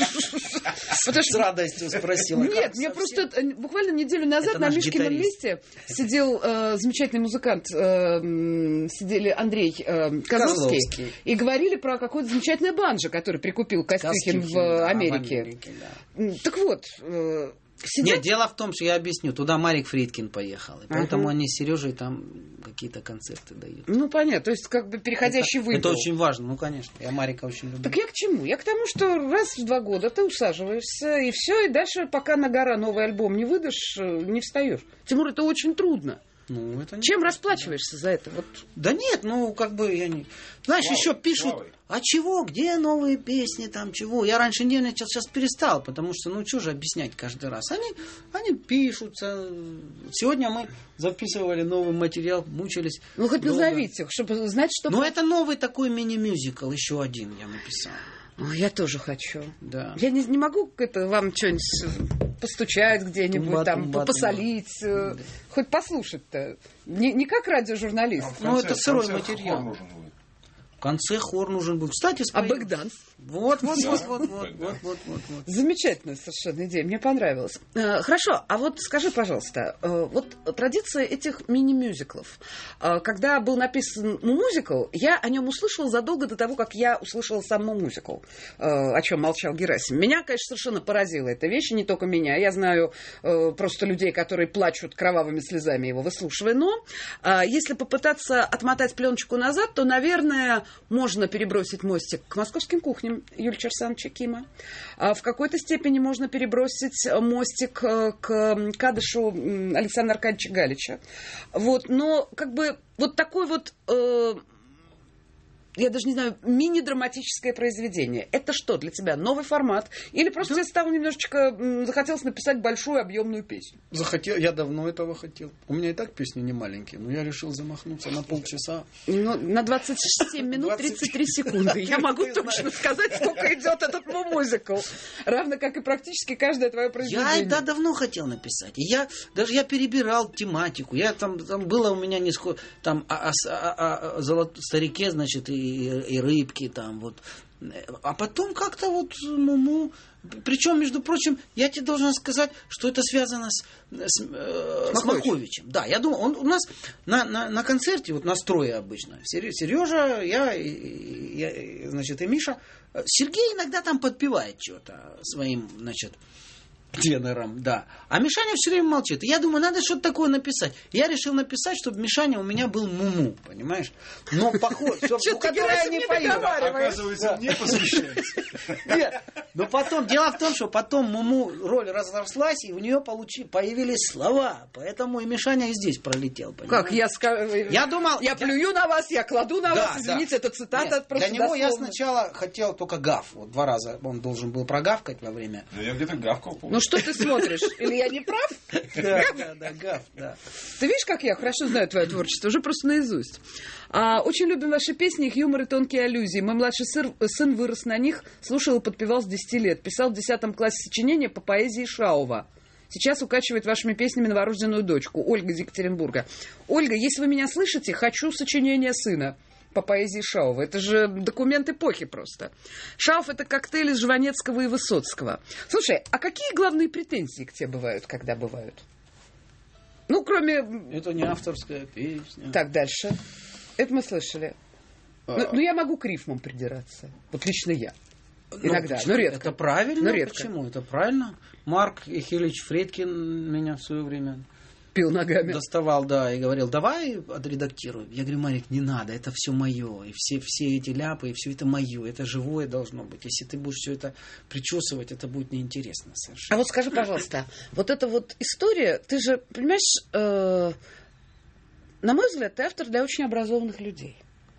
С радостью спросила. Нет, мне просто буквально неделю назад на Мишкином месте сидел замечательный музыкант, сидели Андрей Козловский, и говорили про какое-то замечательное банджо, которое прикупил Костюхин в Америке. Так вот... Нет, дело в том, что я объясню. Туда Марик Фридкин поехал. И поэтому они с Сережей там какие-то концерты дают. Понятно. То есть, как бы переходящий выбор. Это очень важно. Конечно. Я Марика очень люблю. Так я к чему? Я к тому, что раз в 2 года ты усаживаешься, и все, и дальше, пока на гора новый альбом не выдашь, не встаешь. Тимур, это очень трудно. Чем расплачиваешься за это? Да нет, я не... Знаешь, еще пишут, а чего, где новые песни, там чего. Я раньше нервничал, сейчас перестал, потому что, что же объяснять каждый раз. Они пишутся. Сегодня мы записывали новый материал, мучились. Хоть назовите, чтобы знать, что... это новый такой мини-мюзикл, еще один я написал. Я тоже хочу. Да. Я не могу вам что-нибудь постучать где-нибудь, посолить, хоть послушать-то. Не как радиожурналист. Это сырой материал. В конце хор нужен был. Кстати, а бэкданс? Вот. Замечательная совершенно идея, мне понравилось. Хорошо, а скажи, пожалуйста, традиция этих мини-мюзиклов. Когда был написан мюзикл, я о нем услышала задолго до того, как я услышала сам мюзикл, о чем молчал Герасим. Меня, конечно, совершенно поразила эта вещь, не только меня. Я знаю просто людей, которые плачут кровавыми слезами его выслушивая. Но если попытаться отмотать пленочку назад, то, наверное, можно перебросить мостик к московским кухням Юлии Чарсановича Кима. В какой-то степени можно перебросить мостик к кадышу Александра Аркадьевича Галича. Но такой я даже не знаю, мини-драматическое произведение. Это что для тебя? Новый формат? Или просто тебе стало немножечко... захотелось написать большую объемную песню? Я давно этого хотел. У меня и так песни не маленькие, но я решил замахнуться на полчаса. На 27 минут 33 секунды. Я могу точно сказать, сколько идет этот мюзикл. Равно как и практически каждое твое произведение. Я давно хотел написать. Я перебирал тематику. Там было у меня несколько... Там о старике, значит, и рыбки там А потом как-то причем, между прочим, я тебе должен сказать, что это связано с Маховичем. Да, я думаю, он у нас на концерте, настрое обычно. Сережа, я, значит, и Миша. Сергей иногда там подпевает что-то своим, значит, тенором, да. А Мишаня все время молчит. Я думаю, надо что-то такое написать. Я решил написать, чтобы Мишаня у меня был Муму, понимаешь? Но похоже, которая не поет. Оказывается, не посвящается. Нет, но потом, дело в том, что потом Муму роль разрослась, и у нее появились слова. Поэтому и Мишаня и здесь пролетел, понимаешь? Как Я думал... Я плюю на вас, я кладу на вас. Извините, это цитата Нет, просто для него я дословно. сначала хотел только гав. Вот 2 раза он должен был прогавкать во время... Да я где-то гавкал, помню. Ну что ты смотришь? Или я не прав? Да, гав, да. Ты видишь, как я хорошо знаю твое творчество, уже просто наизусть. Очень любим ваши песни, их юмор и тонкие аллюзии. Мой младший сын вырос на них, слушал и подпевал с 10 лет. Писал в 10 классе сочинения по поэзии Шаува. Сейчас укачивает вашими песнями новорожденную дочку. Ольга из Екатеринбурга. Ольга, если вы меня слышите, хочу сочинение сына по поэзии Шаува. Это же документ эпохи просто. Шауф — это коктейль из Жванецкого и Высоцкого. Слушай, а какие главные претензии к тебе бывают, когда бывают? Ну, кроме... Это не авторская песня. Так, дальше. Это мы слышали. Ну, я могу к рифмам придираться. Вот лично я. Иногда, но редко. Это правильно? Но редко. Почему? Это правильно. Марк Ихилич Фредкин меня в свое время Пил ногами. доставал, да, и говорил, давай отредактируем. Я говорю, Марик, не надо, это все мое. И все эти ляпы, и все это мое. Это живое должно быть. Если ты будешь все это причесывать, это будет неинтересно совершенно. А вот скажи, пожалуйста, вот эта вот история, ты же, понимаешь, на мой взгляд, ты автор для очень образованных людей.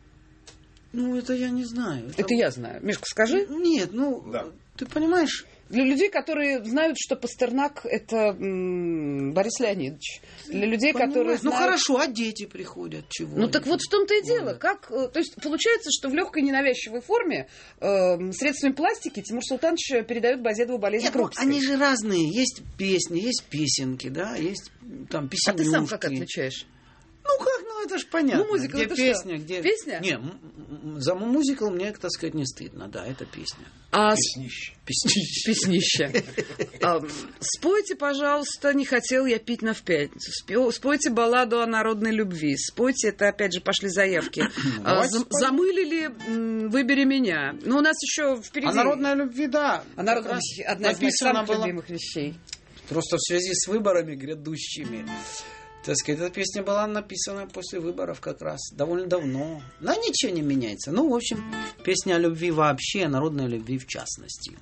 Ну, это я не знаю. Это я знаю. Мишка, скажи. Нет, Да. ты понимаешь... Для людей, которые знают, что Пастернак — это Борис Леонидович. Для людей, которые Ну, знают... хорошо, а дети приходят, чего? Ну, так вот в том-то и дело. Вот. Как, то есть, получается, что в легкой ненавязчивой форме средствами пластики Тимур Султанович передает Базедову болезнь Нет, Крупской. они же разные. Есть песни, есть песенки, да, есть там А песенюшки. ты сам как отличаешь? Ну как, это ж понятно. Ну, музыкал где это песня, что? где... Песня? Не, за музыкал мне, так сказать, не стыдно. Да, это песня. Песнище. Песнище. Спойте, пожалуйста, «Не хотел я пить на в пятницу». Спойте балладу о народной любви. Спойте, это опять же пошли заявки. Замылили «Выбери меня». Ну, у нас еще впереди... А народная любви, да. А народная одна из моих самых была любимых вещей. просто в связи с выборами грядущими. Так сказать, эта песня была написана после выборов как раз довольно давно. Но ничего не меняется. Ну, в общем, песня о любви вообще, о народной любви в частности.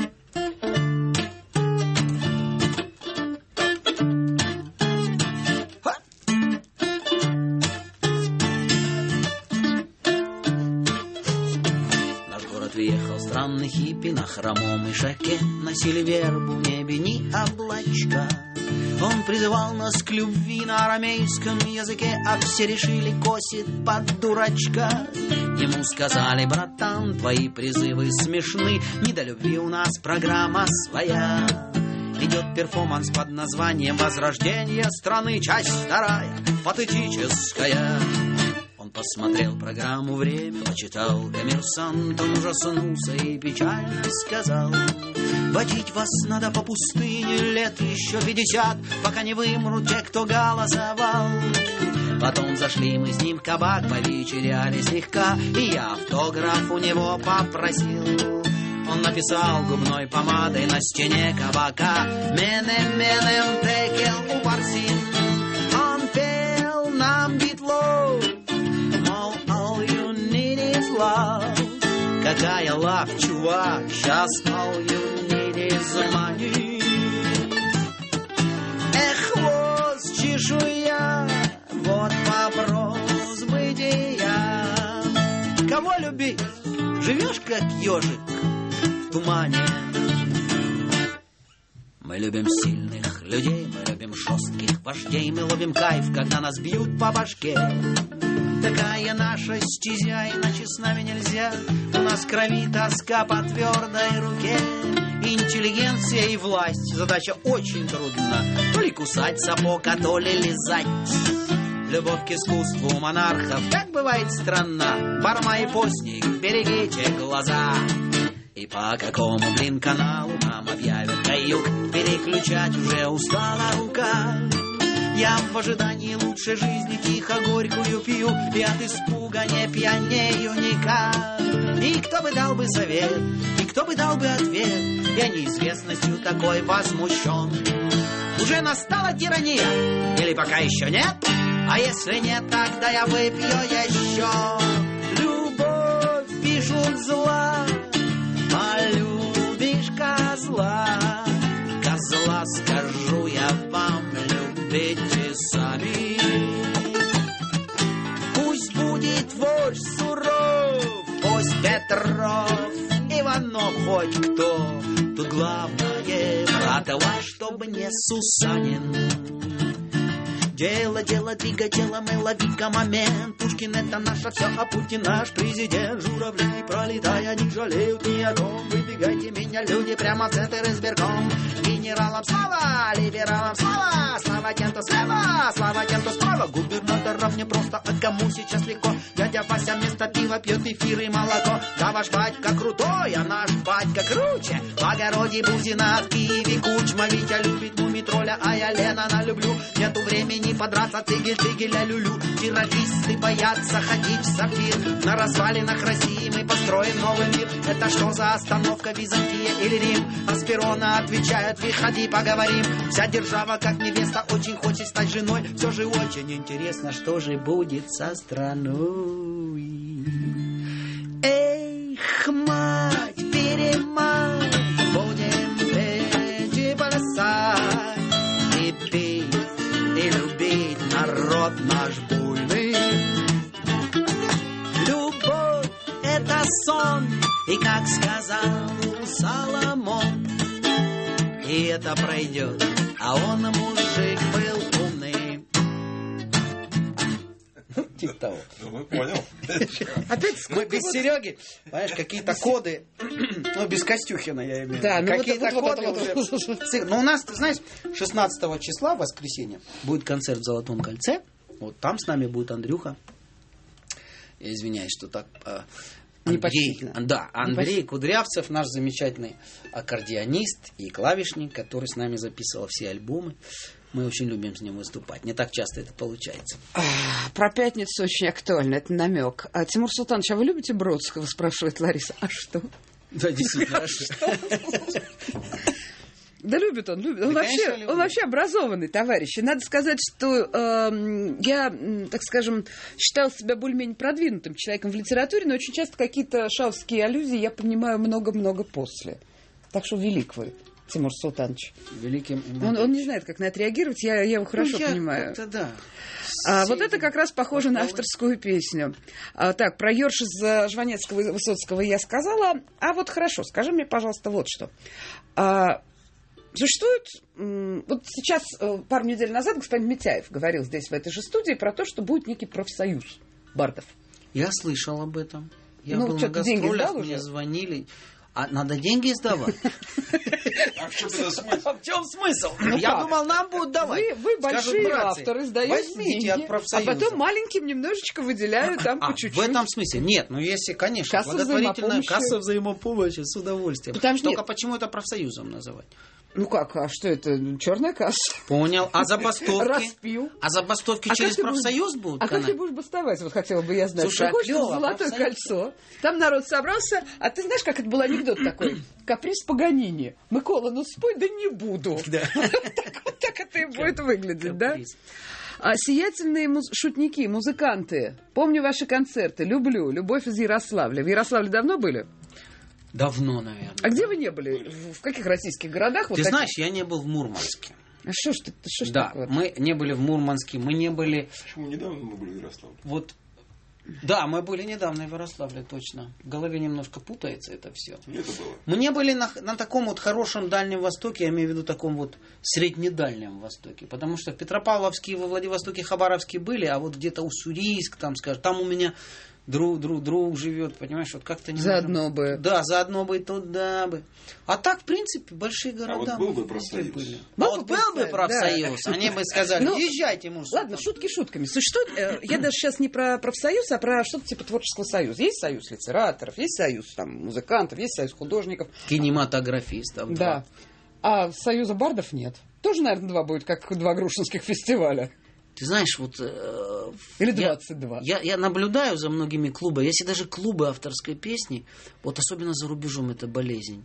Наш город въехал странный хиппи на хромом ишаке. Носили вербу в небе ни облачка. Он призывал нас к любви на арамейском языке, а все решили косит под дурачка. Ему сказали: братан, твои призывы смешны, не до любви у нас программа своя. Идет перформанс под названием «Возрождение страны», часть 2, патетическая. Он посмотрел программу «Время», почитал «Коммерсант», он ужаснулся и печально сказал: водить вас надо по пустыне лет еще 50, пока не вымрут те, кто голосовал. Потом зашли мы с ним в кабак, повечеряли слегка, и я автограф у него попросил. Он написал губной помадой на стене кабака: «Менем, менем, текел упарсин». Он пел нам битлов, мол, all you need is love. Какая лав, чувак, сейчас all you need is money. Эх, хвост, чешуя, вот вопрос бытия. Кого любить? Живешь как ежик в тумане. Мы любим сильных людей, мы любим жестких вождей, мы ловим кайф, когда нас бьют по башке. Такая наша стезя, иначе с нами нельзя. У нас в крови тоска по твердой руке. Интеллигенция и власть, задача очень трудна. То ли кусать сапог, а то ли лизать. Любовь к искусству монархов, как бывает странна. Барма и постник, берегите глаза. И по какому, каналу нам объявят каюк, переключать уже устала рука. Я в ожидании лучшей жизни тихо горькую пью, и от испуга не пьянею никак. И кто бы дал бы совет, и кто бы дал бы ответ, я неизвестностью такой возмущен. Уже настала тирания? Или пока еще нет? А если нет, тогда я выпью еще. Любовь пишут зла, полюбишь козла. Козла, скажу я вам, любите сами. Пусть будет вождь суров, пусть Петров, Иванов, хоть кто. Тут главное, братова, чтобы не Сусанин. Дело, двигателя, мы лови-ка момент. Пушкин — это наше все, а Путин наш президент. Журавли, пролетая, не жалеют ни о ком. Выбегайте меня, люди, прямо в центр избирком. Генералам слава, либералам слава. Слава тем, кто слева, слава тем, кто справа. Губернаторов не просто, а кому сейчас легко. Дядя Вася вместо пива пьет эфир и молоко. Да ваш батька крутой, а наш батька круче. В огороде Бузина, в Киеве Кучма. Витя любит мумитроля, а я Ленана люблю. Нету времени подраться, тыгель-тыгеля люлю. Террористы боятся ходить в сапфир. На развалинах России мы построим новый мир. Это что за остановка, Византия или Рим? Аспирона отвечают, выходи, поговорим. Вся держава, как невеста, очень хочет стать женой. Все же очень интересно, что же будет со страной. Эх, мать, перемать, будем петь и плясать, и пить, и любить народ наш буйный. Любовь — это сон, и как сказал Соломон, и это пройдет, а он мужик был умный. Типа того. Ну, понял. Опять Мы без Сереги, понимаешь, какие-то коды, ну, без Костюхина, я имею в виду. Да, ну какие-то вот коды уже. Ну, у нас, ты знаешь, 16 числа, в воскресенье, будет концерт в Золотом кольце. Вот там с нами будет Андрюха. Я извиняюсь, что так... Андрей Кудрявцев, наш замечательный аккордеонист и клавишник, который с нами записывал все альбомы. Мы очень любим с ним выступать. Не так часто это получается. Про пятницу очень актуально, это намек. Тимур Султанович, а вы любите Бродского, спрашивает Лариса. А что? Да, действительно. Да любит он, любит. Он вообще образованный товарищ. И надо сказать, что я, так скажем, считала себя более-менее продвинутым человеком в литературе, но очень часто какие-то шаусские аллюзии я понимаю много-много после. Так что велик вы, Тимур Султанович. Великим. Он не знает, как на это реагировать, я его хорошо понимаю. Да. Вот это как раз похоже на авторскую песню. Так, про ёрш из Жванецкого и Высоцкого я сказала. А вот хорошо, скажи мне, пожалуйста, вот что. Существует... Вот сейчас, пару недель назад, господин Митяев говорил здесь, в этой же студии, про то, что будет некий профсоюз бардов. Я слышал об этом. Я был на гастролях, мне звонили. А надо деньги сдавать? А в чем это смысл? В чем смысл? Я думал, нам будут давать. Вы большие авторы, сдаете деньги, от профсоюза. а потом маленьким немножечко выделяют там по чуть-чуть. В этом смысле? Нет, ну если, конечно, благотворительная касса взаимопомощи с удовольствием. Только почему это профсоюзом называть? Ну как, а что это? Черная касса? Понял. А забастовки? Распил. А забастовки через профсоюз будут? А как ты будешь бастовать? Вот хотела бы я знать. Слушай, приходишь в Золотое кольцо, там народ собрался, а ты знаешь, как это был анекдот такой? Каприз Паганини. Микола, ну спой, да не буду. Вот так это и будет выглядеть, да? Сиятельные шутники, музыканты. Помню ваши концерты. Люблю. Любовь из Ярославля. В Ярославле давно были? Давно, наверное. А где вы не были? В каких российских городах? Ты знаешь, я не был в Мурманске. А что ж такое? Мы не были в Мурманске, мы не были... Почему недавно мы были в Ярославле? Вот, да, мы были недавно в Ярославле, точно. В голове немножко путается это все. Это было. Мы не были на таком вот хорошем Дальнем Востоке, я имею в виду таком вот среднедальнем Востоке. Потому что в Петропавловске, во Владивостоке, Хабаровске были, а вот где-то Уссурийск, там, скажем, там у меня... Друг живет, понимаешь, вот как-то не заодно можем... бы. Да, заодно бы и туда бы. А так, в принципе, большие города. А вот был бы профсоюз. Был бы профсоюз, да. Они бы сказали, езжайте, муж. Ладно, шутки шутками. Существует, я даже сейчас не про профсоюз, а про что-то типа творческого союза. Есть союз литераторов, есть союз там, музыкантов, есть союз художников. Кинематографистов. Да. А союза бардов нет. Тоже, наверное, 2 будет, как 2 грушинских фестиваля. Ты знаешь, вот... Или 22. Я наблюдаю за многими клубами. Если даже клубы авторской песни, вот особенно за рубежом это болезнь.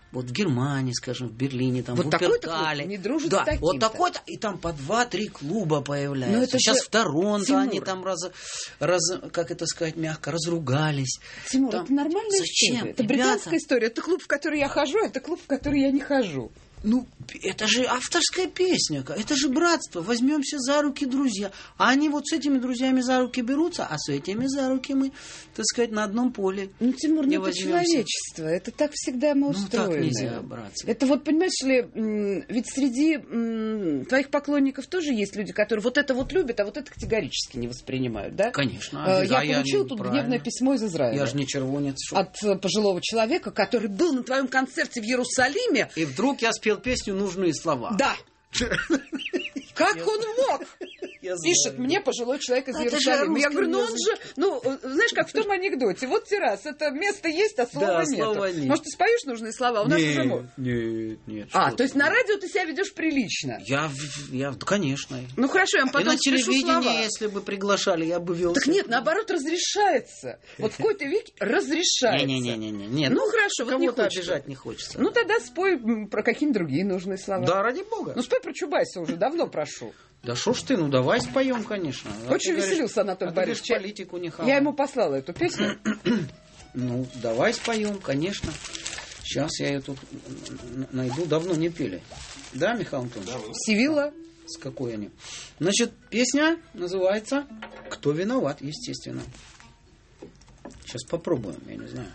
вот в Германии, скажем, в Берлине, там, Вот в такой-то Вупертале. клуб не дружит с Да, таким-то. вот такой-то, и там по 2-3 клуба появляются. Но это Сейчас же, в Торонто Тимур, они там как это сказать мягко, разругались. Тимур, Там, это нормальная зачем, история. Это ребята? британская история. Это клуб, в который я хожу, это клуб, в который я не хожу. Ну, это же авторская песня, это же братство. Возьмемся за руки, друзья. А они вот с этими друзьями за руки берутся, а с этими за руки мы, так сказать, на одном поле. Ну, Тимур, не это возьмемся. человечество. Это так всегда мы устроены. Ну, так нельзя, братцы. Это вот, понимаешь ли, ведь среди твоих поклонников тоже есть люди, которые вот это вот любят, а вот это категорически не воспринимают, да? Конечно. Я получил тут гневное письмо из Израиля. Я же не червонец. От пожилого человека, который был на твоем концерте в Иерусалиме. И вдруг я спел песню «Нужные слова». Да. Как он мог? Пишет мне пожилой человек из Иерусалима. Я говорю, ну он же, знаешь, как в том анекдоте. Вот террас, это место есть, а слова нет. Может, ты споешь нужные слова? У нас уже можно. Нет. То есть на радио ты себя ведешь прилично? Я, конечно. Ну хорошо, я вам потом спешу слова. И на телевидении, если бы приглашали, я бы вел. Так нет, наоборот, разрешается. Вот в какой-то веке разрешается. Не. Ну хорошо, вот не кого-то хочется. обижать не хочется. Ну тогда спой про какие-нибудь другие нужные слова. Да, ради бога. Ну спой про Чубайса уже, давно прошу. Да шо ж ты, ну давай споем, конечно. Очень веселился Анатолий Борисович. Политику не хавай. Я ему послала эту песню. Ну, давай споем, конечно. Сейчас я ее тут найду. Давно не пели. Да, Михаил Антонович? Да, Сивилла. С какой они? Значит, песня называется «Кто виноват», естественно. Сейчас попробуем, я не знаю.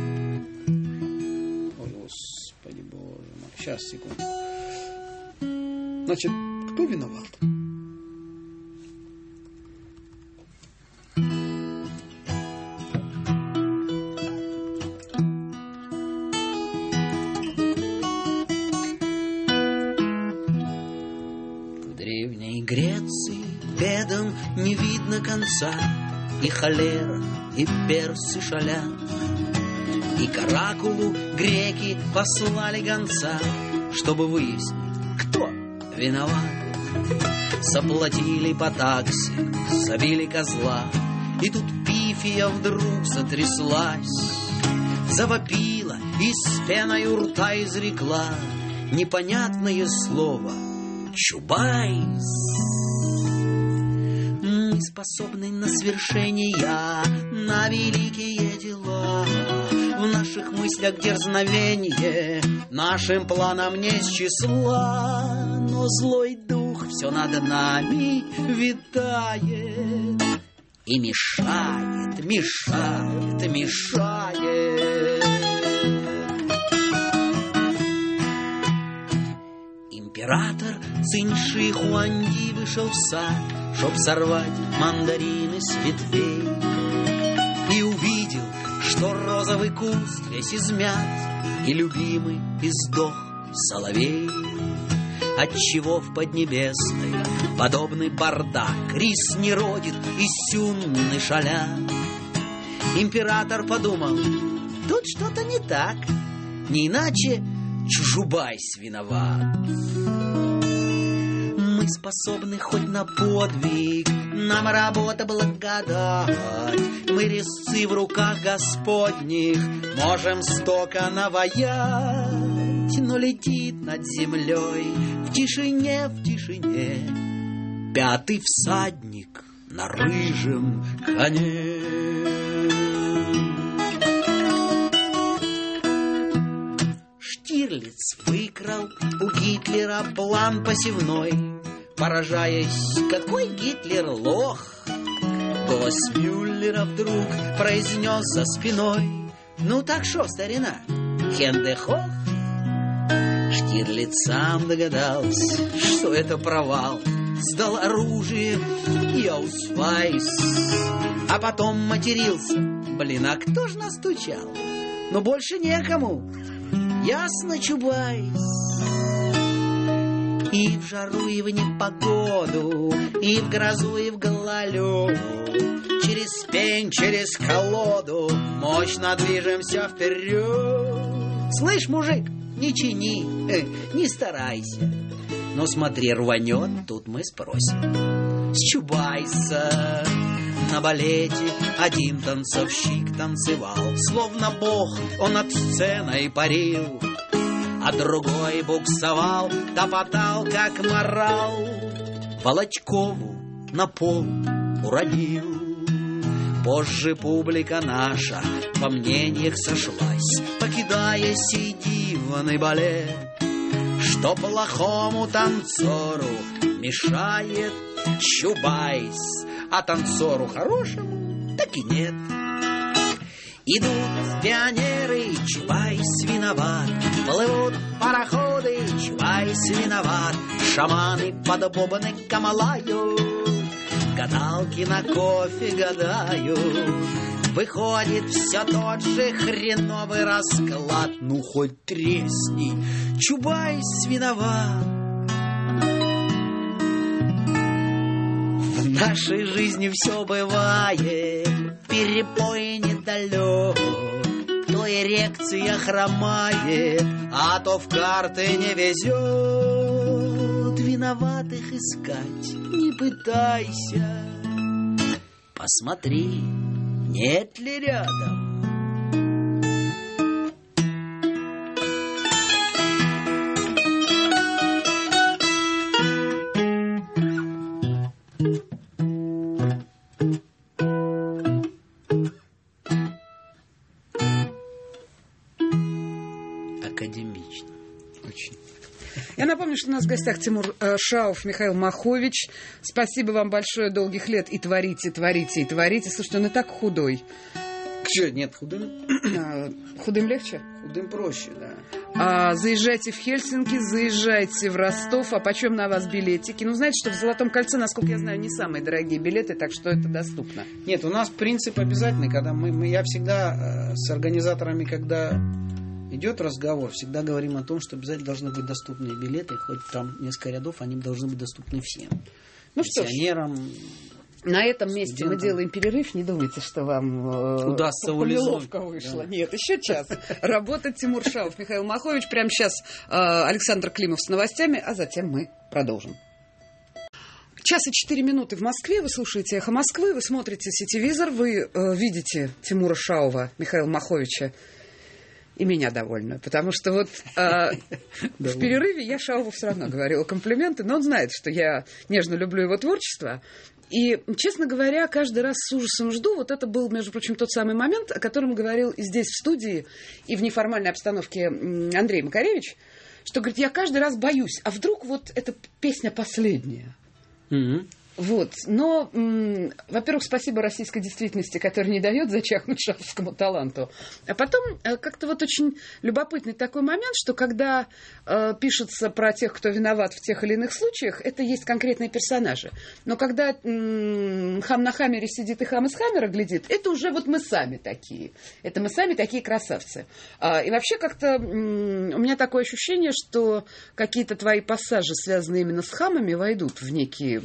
Ой, господи, боже мой. Сейчас, секунду. Значит, кто виноват? В древней Греции бедам не видно конца, и холера, и персы шалят, и к оракулу греки послали гонца, чтобы выяснить, кто виноват. Заплатили по такси, забили козла, и тут Пифия вдруг затряслась, завопила и с пеной у рта изрекла непонятное слово «Чубайс». Мы способны на свершения, на великие дела. В наших мыслях дерзновение, нашим планам не с числа. Но злой дух все над нами витает и мешает. Император Цинь-Ши Хуанди вышел в сад, чтоб сорвать мандарины с ветвей, и увидел, что розовый куст весь измят, и любимый издох соловей. Отчего в Поднебесной подобный бардак, рис не родит и сюнны шалят. Император подумал, тут что-то не так, не иначе Чубайс виноват. Мы способны хоть на подвиг, нам работа благодать. Мы резцы в руках Господних, можем стока наваять. Но летит над землей в тишине пятый всадник на рыжем коне. Штирлиц выкрал у Гитлера план посевной, поражаясь, какой Гитлер лох. Голос Мюллера вдруг произнес за спиной: ну так шо, старина, хендехох? Штирлиц сам догадался, что это провал. Сдал оружие и аусвайс, а потом матерился. Блин, а кто ж настучал? Но больше некому. Ясно, Чубайс. И в жару, и в непогоду, и в грозу, и в гололед, через пень, через колоду мощно движемся вперед. Слышь, мужик, не чини, не старайся, но смотри, рванет, тут мы спросим. С Чубайса на балете один танцовщик танцевал, словно бог он над сценой парил. а другой буксовал, топотал, как морал. Волочкову на пол уронил. Позже публика наша во мнениях сошлась, покидая сей дивный балет, что плохому танцору мешает Чубайс, а танцору хорошему так и нет. Идут пионеры, Чубайс виноват, плывут пароходы, Чубайс виноват, шаманы под бубны камалают, гадалки на кофе гадают. Выходит все тот же хреновый расклад. Ну хоть тресни, Чубайс виноват. В нашей жизни все бывает, перепой недалек. То эрекция хромает, а то в карты не везет. Виноватых искать не пытайся, посмотри, нет ли рядом. Академично. Очень. Я напомню, что у нас в гостях Тимур Шаов, Михаил Махович. Спасибо вам большое, долгих лет. И творите, творите, и творите. Слушайте, он и так худой. Че, нет, худым? Худым легче? Худым проще, да. Заезжайте в Хельсинки, заезжайте в Ростов. А почем на вас билетики? Ну, знаете, что в Золотом кольце, насколько я знаю, не самые дорогие билеты, так что это доступно. Нет, у нас принцип обязательный, когда я всегда с организаторами, когда идет разговор, всегда говорим о том, что обязательно должны быть доступные билеты, хоть там несколько рядов, они должны быть доступны всем. Ну что ж, пенсионерам. На этом месте мы делаем перерыв. Не думайте, что вам удастся неловко вышло. Да. Нет, еще час. Работает Тимур Шаов, Михаил Махович. Прямо сейчас Александр Климов с новостями, а затем мы продолжим. 1:04 в Москве. Вы слушаете «Эхо Москвы», вы смотрите сетевизор, вы видите Тимура Шаова, Михаила Маховича и меня довольную. Потому что вот в перерыве я Шаову все равно говорила комплименты, но он знает, что я нежно люблю его творчество. И, честно говоря, каждый раз с ужасом жду. Вот это был, между прочим, тот самый момент, о котором говорил и здесь, в студии, и в неформальной обстановке Андрей Макаревич, что, говорит, я каждый раз боюсь, а вдруг вот эта песня последняя? Mm-hmm. Вот. Но, во-первых, спасибо российской действительности, которая не дает зачахнуть шаховскому таланту. А потом как-то вот очень любопытный такой момент, что когда пишется про тех, кто виноват в тех или иных случаях, это есть конкретные персонажи. Но когда хам на хаммере сидит и хам из хаммера глядит, это уже вот мы сами такие. Это мы сами такие красавцы. И вообще как-то у меня такое ощущение, что какие-то твои пассажи, связанные именно с хамами, войдут в некие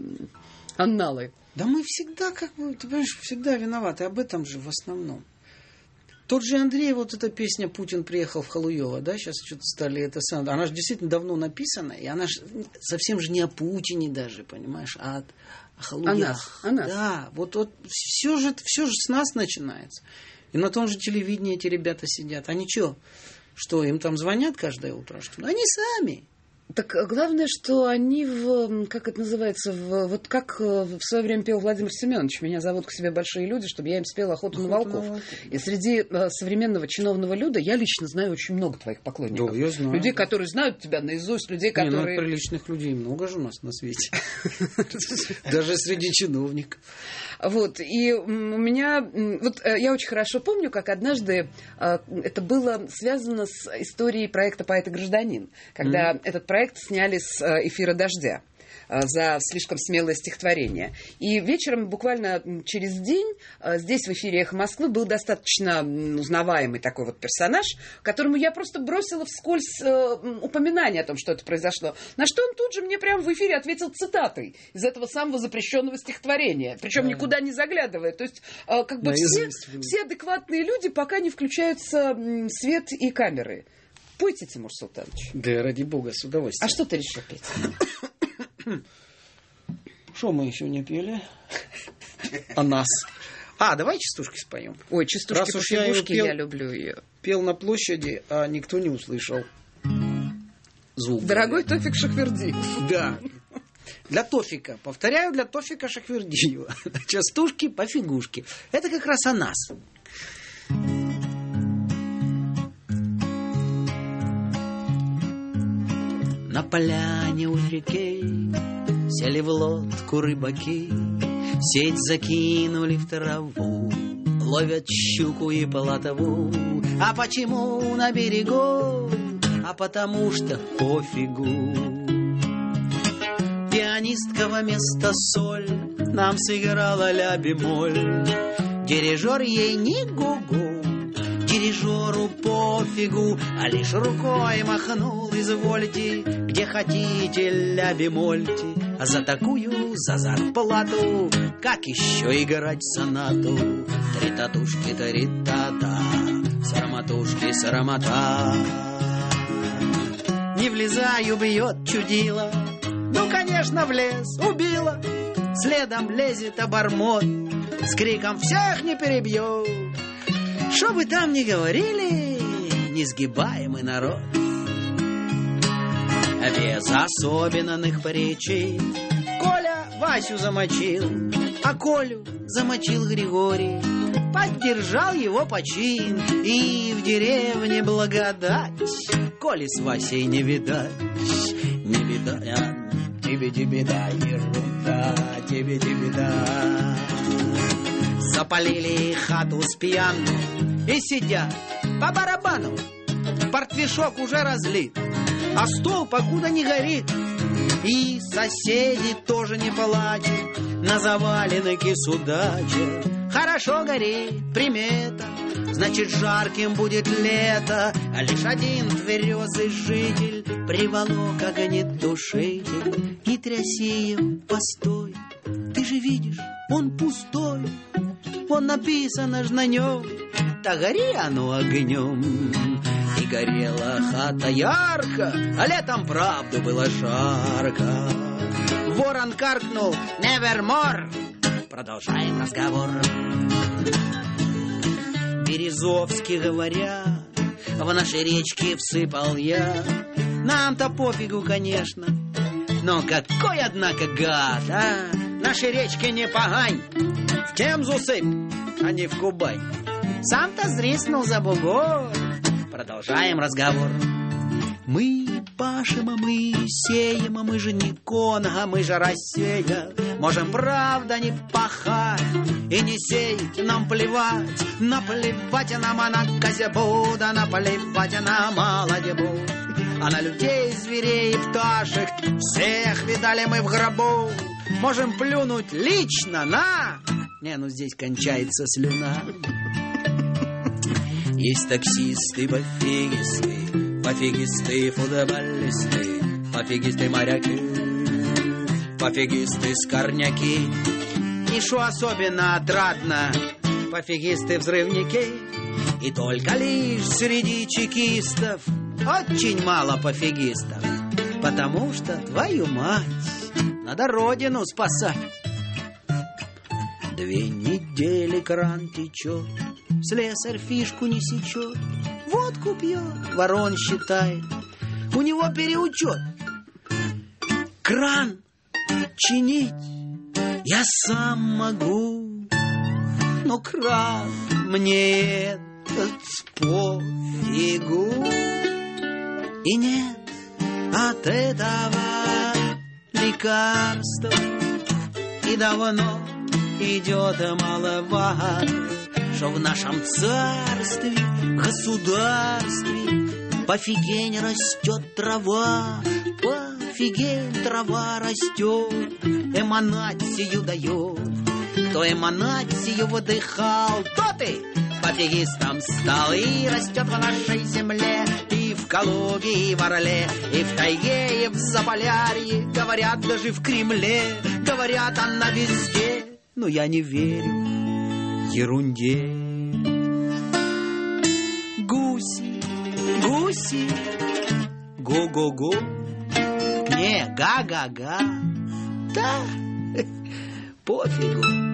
анналы. Да мы всегда, как бы, ты понимаешь, всегда виноваты. Об этом же в основном. Тот же Андрей, вот эта песня «Путин приехал в Халуево», да, сейчас что-то стали это самое. Она же действительно давно написана, и она же совсем же не о Путине даже, понимаешь, а о Халуях. О нас. Да, вот все же с нас начинается. И на том же телевидении эти ребята сидят. Они что, им там звонят каждое утро? Что? Они сами. Так главное, что они как это называется, вот как в свое время пел Владимир Семенович, меня зовут к себе большие люди, чтобы я им спел «Охоту на волков». И среди современного чиновного люда я лично знаю очень много твоих поклонников. Да, я знаю. Людей, которые знают тебя наизусть, людей, которые... приличных людей много же у нас на свете. Даже среди чиновников. Вот, и у меня... Вот я очень хорошо помню, как однажды это было связано с историей проекта «Поэт и гражданин», когда этот проект сняли с эфира «Дождя» за слишком смелое стихотворение. И вечером, буквально через день, здесь в эфире «Эхо Москвы» был достаточно узнаваемый такой вот персонаж, которому я просто бросила вскользь упоминание о том, что это произошло. На что он тут же мне прямо в эфире ответил цитатой из этого самого запрещенного стихотворения. Причем никуда не заглядывая. То есть как бы все адекватные люди пока не включаются свет и камеры. Пойте, Тимур Султанович. Да, ради бога, с удовольствием. А что ты решил петь? Что мы еще не пели? О нас. Давай частушки споем. Ой, частушки по фигушке, я люблю ее. Пел на площади, а никто не услышал. звук. Дорогой Тофик Шахвердиев. Да. Для Тофика. Повторяю, для Тофика Шахвердиева. Частушки по фигушке. Это как раз о нас. На поляне у реки сели в лодку рыбаки, сеть закинули в траву, ловят щуку и плотву. А почему на берегу? А потому что пофигу. Пианистка во место соль нам сыграла ля-бемоль. Дирижер ей не гугу, дирижеру пофигу, а лишь рукой махнул: извольте, где хотите ля-бемольте. А за такую, за зарплату, как еще играть сонату? Три татушки, три-та-та, сараматушки, сарамата. Не влезаю, бьет чудило, ну, конечно, влез, убила. Следом лезет обормот, с криком всех не перебьет. Что бы там ни говорили, несгибаемый народ. Без особенных поречий Коля Васю замочил, а Колю замочил Григорий. Поддержал его почин, и в деревне благодать. Коли с Васей не видать, не видать. Тебе да, ерунда, тебе да. Запалили хату с пьяну и сидят по барабану. Портвишок уже разлит, а стол покуда не горит. И соседи тоже не плачут, на заваленке судачат. Хорошо горит, примета, значит, жарким будет лето. А лишь один тверезый житель приволок огнетушитель. Не тряси его, постой, ты же видишь, он пустой. Вон написано ж на нем, да гори оно огнем. И горела хата ярко, а летом правду было жарко. Ворон каркнул: nevermore. Продолжаем разговор. Березовский говоря, в нашей речке всыпал я. Нам-то пофигу, конечно, но какой, однако, гад, а? Нашей речке не погань, в Темзу сыпь, а не в Кубань. Сам-то зриснул за бугор. Продолжаем разговор. Мы пашем, а мы сеем, а мы же не Конго, мы же Россия. Можем, правда, не пахать и не сеять, нам плевать. Наплевать нам на Козябу, да наплевать на Молодебу. А на людей, зверей и пташек всех видали мы в гробу. Можем плюнуть лично на... Не, ну здесь кончается слюна. Есть таксисты, пофигисты, пофигисты, футболисты, пофигисты, моряки, пофигисты, скорняки. И шо особенно отрадно, пофигисты, взрывники. И только лишь среди чекистов очень мало пофигистов, потому что, твою мать, надо родину спасать. 2 недели кран течет, слесарь фишку не сечет, водку пьет, ворон считает, у него переучет. Кран чинить я сам могу, но кран мне этот пофигу. И нет от этого лекарства, и давно идет молва, что в нашем царстве, государстве пофигень растет трава, пофигень трава растет, эманацию дает. Кто эманацию выдыхал, тот и пофигистом стал. И растет в нашей земле, и в Калуге, и в Орле, и в тайге, и в Заполярье. Говорят, даже в Кремле, говорят, она везде. Но я не верю ерунде. Гуси, гуси, го-го-го, не, га-га-га, да, пофигу.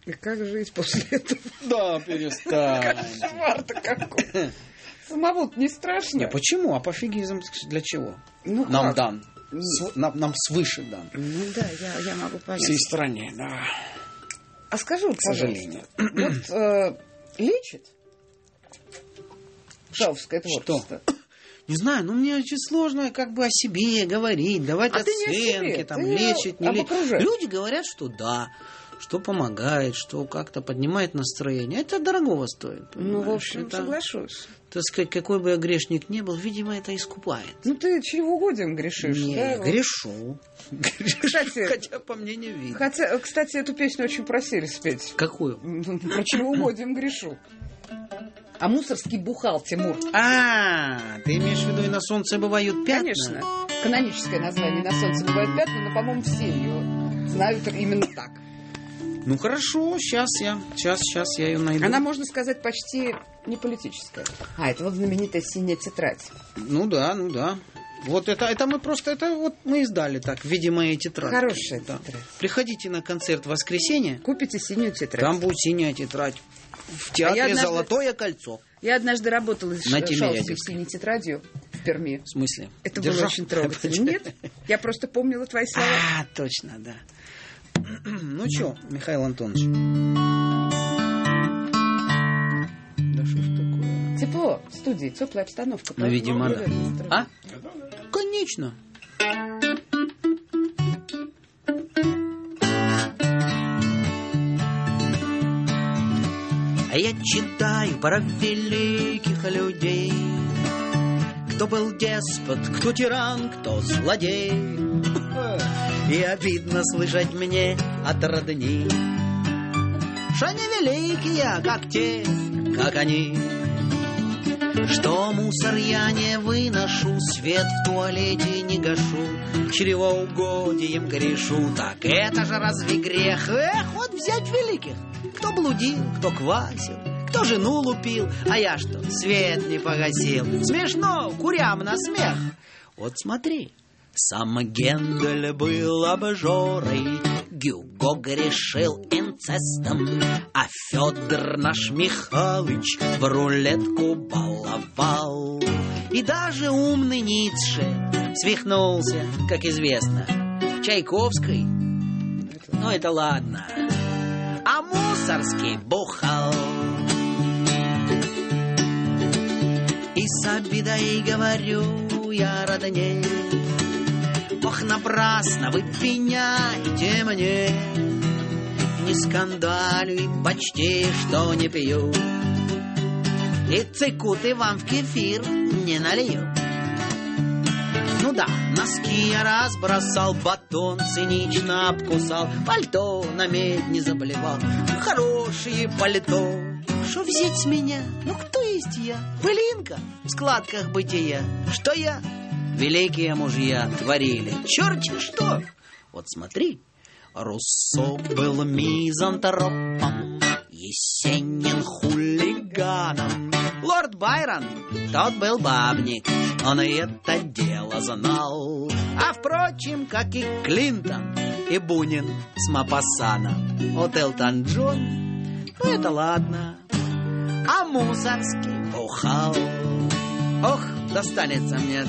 И как жить после этого? Да, перестань. Кошмар-то какой. Самому-то не страшно. Не, почему? А пофигизм для чего? Ну Нам как? дан. Нам свыше дан. Ну да, я могу понять. Всей стране, да. А скажи, вот, К сожалению. пожалуйста, вот лечит шафовское Что? творчество? Не знаю, ну мне очень сложно как бы о себе говорить, давать А ты не о оценки, себе, там, ты лечить, не об лечить. окружающих. Люди говорят, что да, что помогает, что как-то поднимает настроение. Это дорогого стоит. Ну, в понимаешь? общем, Это, соглашусь. так сказать, какой бы я грешник ни был, видимо, это искупает. Ну, ты чревоугодием грешишь, Не, да? Вот. грешу. Кстати, Хотя по мне не видно. Хотя, кстати, эту песню очень просили спеть. Какую? Про чревоугодием грешу. А Мусорский бухал, Тимур. А, ты имеешь в виду, и на солнце бывают пятна? Конечно. Каноническое название «На солнце бывают пятна», но, по-моему, все ее знают именно так. Ну хорошо, сейчас я ее найду. Она, можно сказать, почти не политическая. А, это вот знаменитая «Синяя тетрадь». Ну да. Вот это мы просто, это вот мы издали так, в виде моей тетради. Хорошая Да. тетрадь. Приходите на концерт в воскресенье, Купите «Синюю тетрадь». там будет синяя тетрадь. В театре однажды- «Золотое кольцо». Я однажды работала с На Тимирязевской. шафовской «Синей тетрадью» в Перми. В смысле? Это Держал? было очень трогательно. Нет, я просто помнила твои слова. А, точно, да. Ну что, Михаил Антонович? Да что ж такое? Тепло в студии, теплая обстановка. Ну, видимо, да. Привет, настроение. А? Конечно. А я читаю про великих людей, кто был деспот, кто тиран, кто злодей. И обидно слышать мне от родни, что не великие, как те, как они. Что мусор я не выношу, свет в туалете не гашу, чревоугодием грешу. Так это же разве грех? Эх, вот взять великих. Кто блудил, кто квасил, кто жену лупил, а я что, свет не погасил. Смешно, курям на смех. Вот смотри, сам Гендель был обжорой, Гюго грешил инцестом, а Федор наш Михалыч в рулетку баловал. И даже умный Ницше свихнулся, как известно, Чайковской. Ну это ладно. А Мусорский бухал. И с обидой говорю я родне: ох, напрасно вы пеняете мне, не скандалю и почти что не пью, и цикуты вам в кефир не налью. Ну да, носки я разбросал, батон цинично обкусал, пальто на медь не заблевал, хорошее пальто. Что взять с меня? Ну кто есть я? Пылинка в складках бытия. Что я? Великие мужья творили черти что. Вот смотри, Руссо был мизантропом, Есенин хулиганом, лорд Байрон, тот был бабник, он и это дело знал. А впрочем, как и Клинтон, и Бунин с Мопассаном. Вот Элтон Джон, ну это ладно. А Мусорский бухал. Ох, достанется мне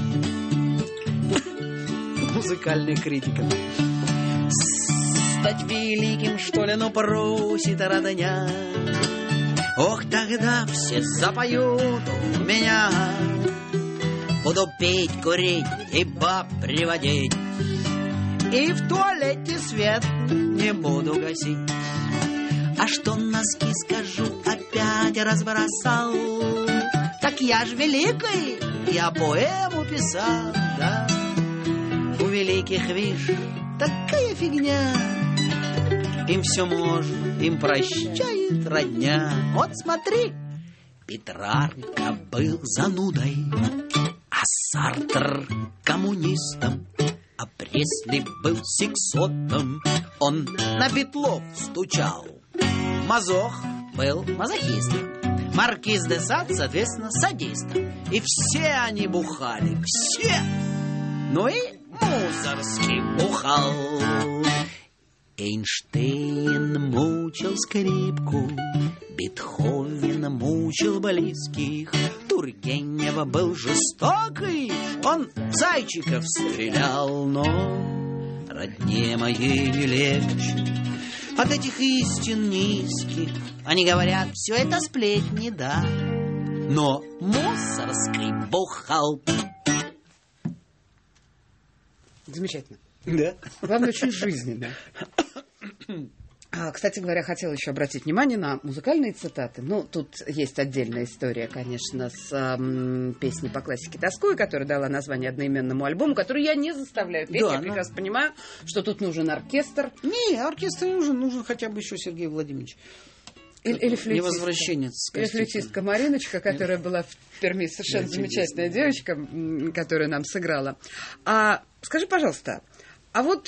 музыкальный критик. Стать великим, что ли, ну просит родня. Ох, тогда все запоют у меня. Буду петь, курить и баб приводить, и в туалете свет не буду гасить. А что носки, скажу, опять разбросал, так я ж великий, я поэму писал, да. У великих, вишь, такая фигня, им все можно, им прощает родня. Вот смотри, Петрарка был занудой, а Сартр коммунистом, а Пресли был сексотом, он на Бетлов стучал. Мазох был мазохистом, Маркиз де Сад, соответственно, садистом. И все они бухали, все. Ну и Мусорский бухал. Эйнштейн мучил скрипку, Бетховен мучил близких, Тургенев был жестокий, он зайчиков стрелял, но родне моей не легче от этих истин низких. Они говорят, все это сплетни, да, но мусорский бухгалтер. Замечательно. Да? Главное, очень жизненно. Кстати говоря, хотела еще обратить внимание на музыкальные цитаты. Ну, тут есть отдельная история, конечно, с песней по классике «Тоской», которая дала название одноименному альбому, который я не заставляю петь. Да, я прекрасно понимаю, что тут нужен оркестр. Не, оркестр не нужен хотя бы еще Сергей Владимирович. Или флейтистка. Невозвращенец. Или флейтистка Мариночка, которая была в Перми, совершенно замечательная девочка, которая нам сыграла. Скажи, пожалуйста, а вот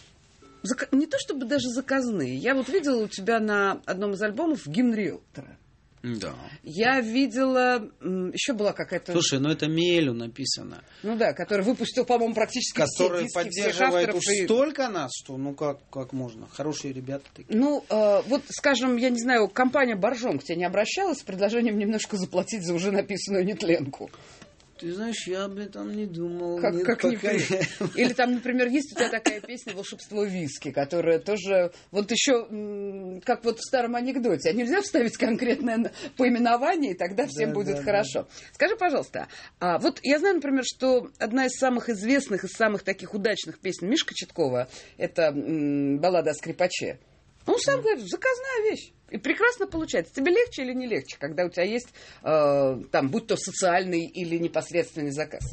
не то чтобы даже заказные. Я вот видела у тебя на одном из альбомов гимн риэлтора. Да. Я видела, еще была какая-то... Слушай, ну это Миэлю написано. Ну да, который выпустил, по-моему, практически который все диски всех поддерживает авторов. уж столько нас, что ну как можно. Хорошие ребята такие. Ну, вот, скажем, я не знаю, компания «Боржом» к тебе не обращалась с предложением немножко заплатить за уже написанную нетленку? Ты знаешь, я об этом не думал. Как Или там, например, есть у тебя такая песня «Волшебство виски», которая тоже вот еще как вот в старом анекдоте. А нельзя вставить конкретное поименование, и тогда всем будет хорошо. Скажи, пожалуйста, вот я знаю, например, что одна из самых известных и самых таких удачных песен Миши Кочеткова — это баллада о скрипаче. Он сам говорит, заказная вещь. И прекрасно получается. Тебе легче или не легче, когда у тебя есть, там, будь то социальный или непосредственный заказ?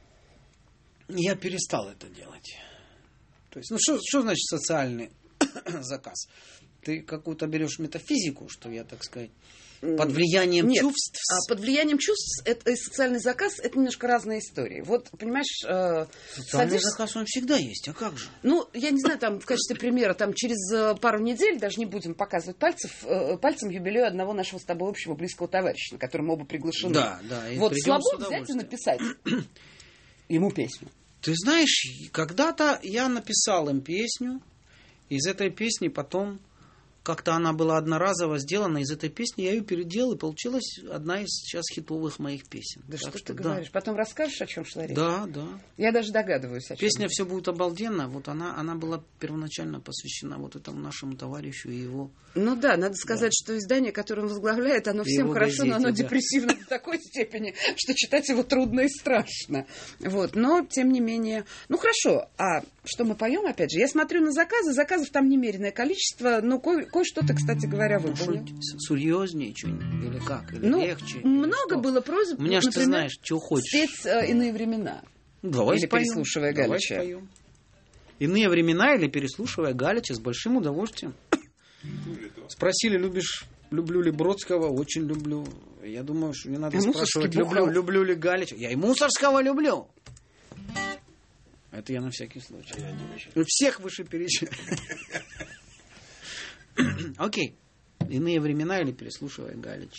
Я перестал это делать. То есть, ну что значит социальный заказ? Ты какую-то берешь метафизику, что я, так сказать, под влиянием чувств? Под влиянием чувств это, и социальный заказ — это немножко разные истории. Вот, понимаешь... Социальный заказ, он всегда есть, а как же? Ну, я не знаю, там, в качестве примера, там, через пару недель, даже не будем показывать пальцем юбилею одного нашего с тобой общего близкого товарища, на котором мы оба приглашены. Да. Вот слабо взять и написать ему песню. Ты знаешь, когда-то я написал им песню, из этой песни потом... Как-то она была одноразово сделана, из этой песни я ее переделал, и получилась одна из сейчас хитовых моих песен. Да так что ты говоришь? Потом расскажешь, о чем шла речь? Да. Я даже догадываюсь, о чем. Песня «Все будет обалденно», вот она была первоначально посвящена вот этому нашему товарищу и его... Ну да, надо сказать, что издание, которое он возглавляет, оно всем хорошо, но оно депрессивно до такой степени, что читать его трудно и страшно. Вот, но, тем не менее... Ну хорошо, а что мы поем, опять же? Я смотрю на заказы, заказов там немереное количество, но кое-что ты, кстати говоря, выполнил. Серьезнее что-нибудь? Или как? Или легче? Много было просьб, у меня же, ты знаешь, что хочешь. Спеть «Иные времена». Давай или споем. «Переслушивая Галича». «Иные времена» или «Переслушивая Галича» с большим удовольствием. Спросили, люблю ли Бродского? Очень люблю. Я думаю, что не надо спрашивать, люблю ли Галича. Я и Мусорского люблю. Это я на всякий случай. Всех вышеперечисленных. Окей. «Иные времена» или «Переслушивая Галича».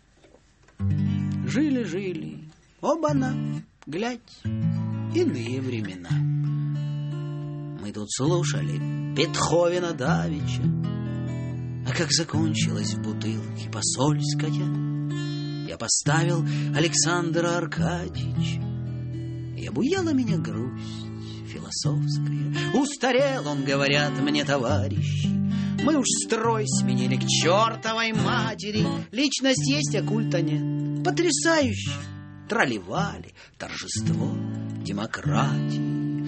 Жили, оба-на, глядь, иные времена. Мы тут слушали Бетховена давеча, а как закончилась в бутылке посольская, я поставил Александра Аркадьевича, и обуяла меня грусть философская. Устарел он, говорят мне товарищи, мы уж строй сменили к чертовой матери. Личность есть, а культа нет. Потрясающе. Тролливали, торжество демократии.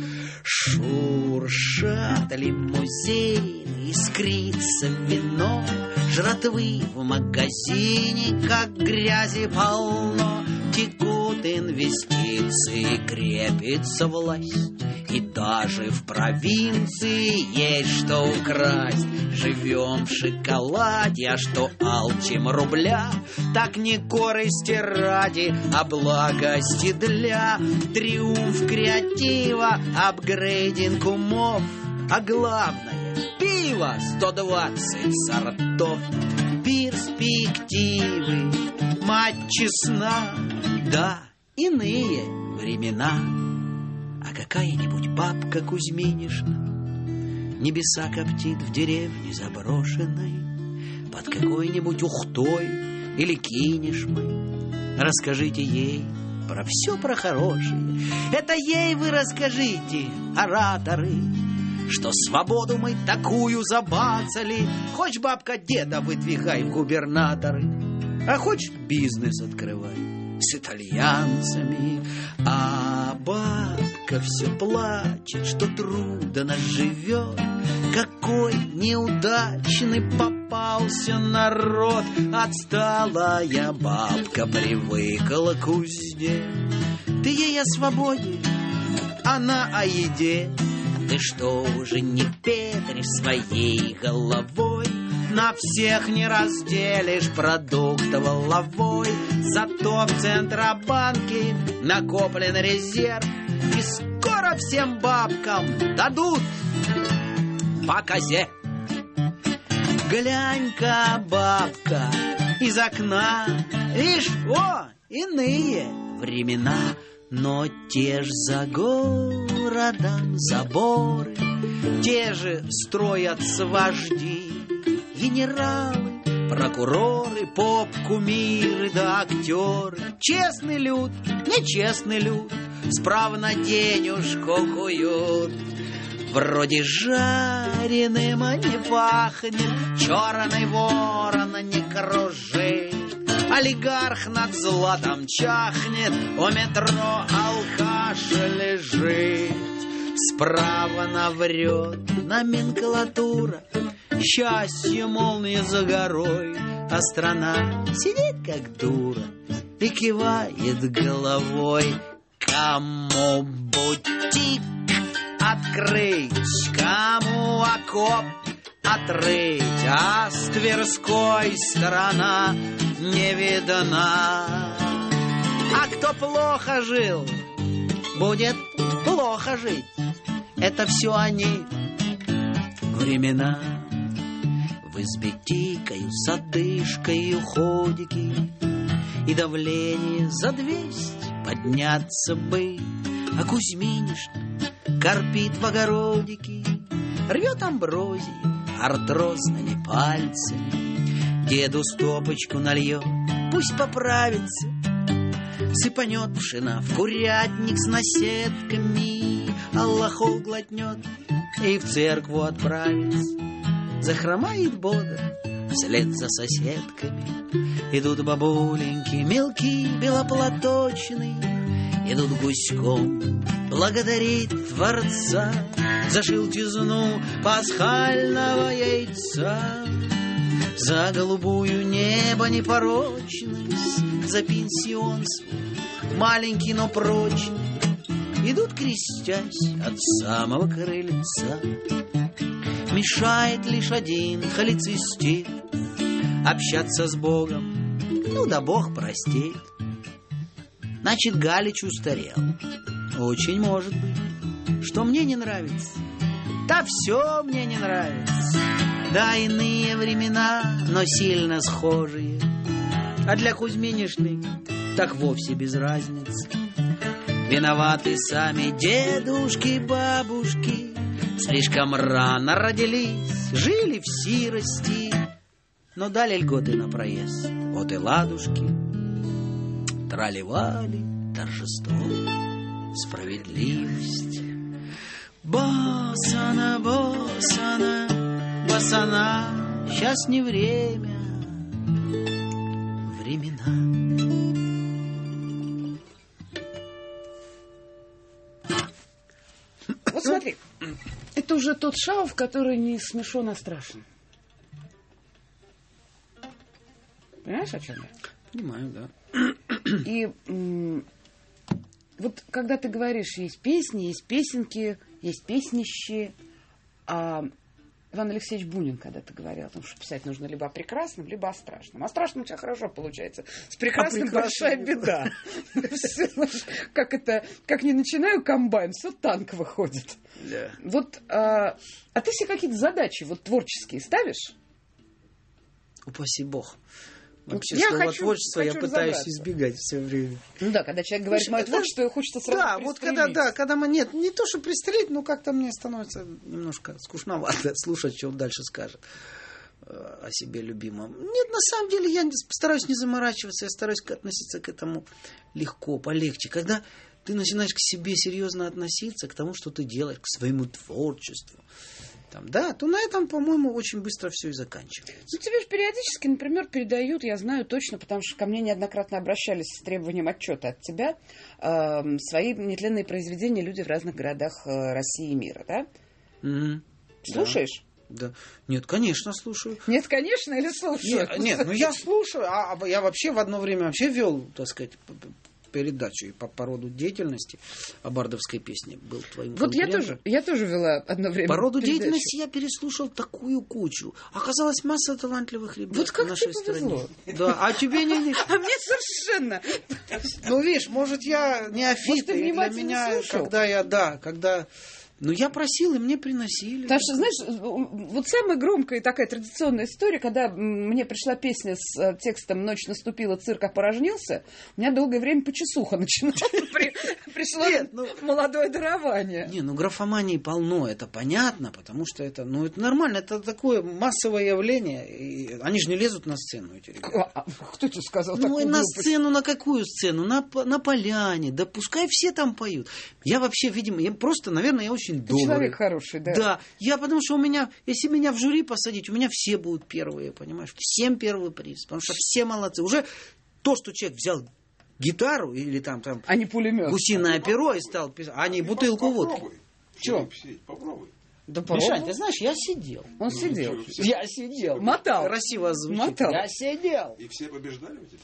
Шуршат лимузины, искрится вино, жратвы в магазине, как грязи полно. Текут инвестиции, крепится власть, и даже в провинции есть что украсть. Живем в шоколаде, а что алчим рубля, так не корысти ради, а благости для. Триумф креатива, апгрейдинг умов, а главное — пиво 120 сортов. Перспективы, мать честна, да, иные времена. А какая-нибудь бабка Кузьминишна небеса коптит в деревне заброшенной, под какой-нибудь Ухтой или Кинешмой. Расскажите ей про все, про хорошее. Это ей вы расскажите, ораторы, что свободу мы такую забацали. Хочешь, бабка, деда выдвигай в губернаторы, а хочешь, бизнес открывай с итальянцами. А бабка все плачет, что трудно живет. Какой неудачный попался народ. Отсталая бабка привыкла к узде. Ты ей о свободе, она о еде. Ты что уже не петришь своей головой? На всех не разделишь продукт воловой. Зато в Центробанке накоплен резерв, и скоро всем бабкам дадут по козе. Глянь-ка, бабка, из окна, вишь, о, иные времена. Но те ж за городом заборы, те же строятся вожди, генералы, прокуроры, поп-кумиры да актеры. Честный люд, нечестный люд, справно денежку куют. Вроде жареным не пахнет, черный ворон не кружит. Олигарх над златом чахнет, у метро алкаш лежит. Справа наврет номенклатура, счастье молния за горой, а страна сидит как дура и кивает головой. Кому бутик открыть, кому окоп отрыть, а с Тверской сторона не видна. А кто плохо жил, будет плохо жить. Это все они времена. В избе тикаю с одышкой уходики, и давление за 200 подняться бы. А Кузьминишна корпит в огородике, рвет амброзию, артроз на не пальцами. Деду стопочку нальет, пусть поправится. Сыпанет пшена в курятник с наседками, аллахол глотнет и в церкву отправится. Захромает бодро вслед за соседками. Идут бабуленьки мелкие, белоплаточные, идут гуськом благодарить Творца за желтизну пасхального яйца, за голубую небо непорочность, за пенсион свой, маленький, но прочный. Идут, крестясь от самого крыльца. Мешает лишь один холецистит общаться с Богом, ну да Бог простит. Значит, Галич устарел. Очень может быть. Что мне не нравится? Да все мне не нравится. Да, иные времена, но сильно схожие. А для Кузьминишны так вовсе без разницы. Виноваты сами дедушки, бабушки. Слишком рано родились, жили в сирости, но дали льготы на проезд. Вот и ладушки. Трали-вали, торжество, справедливость. Босана, босана, босана, сейчас не время, времена. Вот смотри, это уже тот Шауф, который не смешон, а страшен. Понимаешь, о чем я? Понимаю, да. И вот когда ты говоришь, есть песни, есть песенки, есть песнище, а Иван Алексеевич Бунин когда-то говорил о том, что писать нужно либо о прекрасном, либо о страшном. А страшном у тебя хорошо получается. С прекрасным большая беда. Как не начинаю комбайн, все танк выходит. Вот, а ты себе какие-то задачи вот творческие ставишь? Упаси Бог. Вообще, Я слово хочу творчество я пытаюсь разобраться. избегать все время. Ну да, когда человек говорит мое творчество, хочется сразу Да, вот когда, пристрелить. когда мы, нет, не то, что пристрелить, но как-то мне становится немножко скучновато слушать, что он дальше скажет о себе любимом. Нет, на самом деле я стараюсь не заморачиваться, я стараюсь относиться к этому легко, полегче. Когда ты начинаешь к себе серьезно относиться, к тому, что ты делаешь, к своему творчеству, там, да, то на этом, по-моему, очень быстро все и заканчивается. Ну, тебе же периодически, например, передают, я знаю точно, потому что ко мне неоднократно обращались с требованием отчета от тебя, свои нетленные произведения люди в разных городах России и мира, да? Мгм. Слушаешь? Да. Нет, конечно, слушаю. Нет, конечно, или слушаю? Нет, ну я слушаю, а я вообще в одно время вообще вел, так сказать, передачу и по роду деятельности о бардовской песне был твоим Вот конкурентом. я тоже вела одно время По роду передачу. деятельности я переслушал такую кучу. Оказалось, масса талантливых ребят Вот как в нашей тебе повезло. стране. Да, а тебе не... А мне совершенно. Ну, видишь, может, я неофит, Может, ты и для внимательно меня, слушал? когда... Ну, я просил, и мне приносили. Потому что, знаешь, вот самая громкая такая традиционная история, когда мне пришла песня с текстом «Ночь наступила, цирк опорожнился», у меня долгое время почесуха начиналась. Пришло Нет, ну- молодое дарование. Не, ну графомании полно, это понятно, потому что это нормально, это такое массовое явление. И они же не лезут на сцену, эти ребята. Кто тебе сказал Ну такую и на глупость? сцену, на какую сцену? На поляне, да пускай все там поют. Я вообще, видимо, я просто, наверное, я очень Ты добрый. человек хороший, да. Да, я потому что у меня, если меня в жюри посадить, у меня все будут первые, понимаешь? Всем первый приз, потому что все молодцы. Уже то, что человек взял гитару или там А не пулемет. гусиное перо и стал писать, а не бутылку водки. Попробуй. Чё? Попробуй. Да Мишань, ты знаешь, я сидел. Он сидел. Я сидел. Мотал. Красиво звучит. Мотал. Я сидел. И все побеждали у тебя?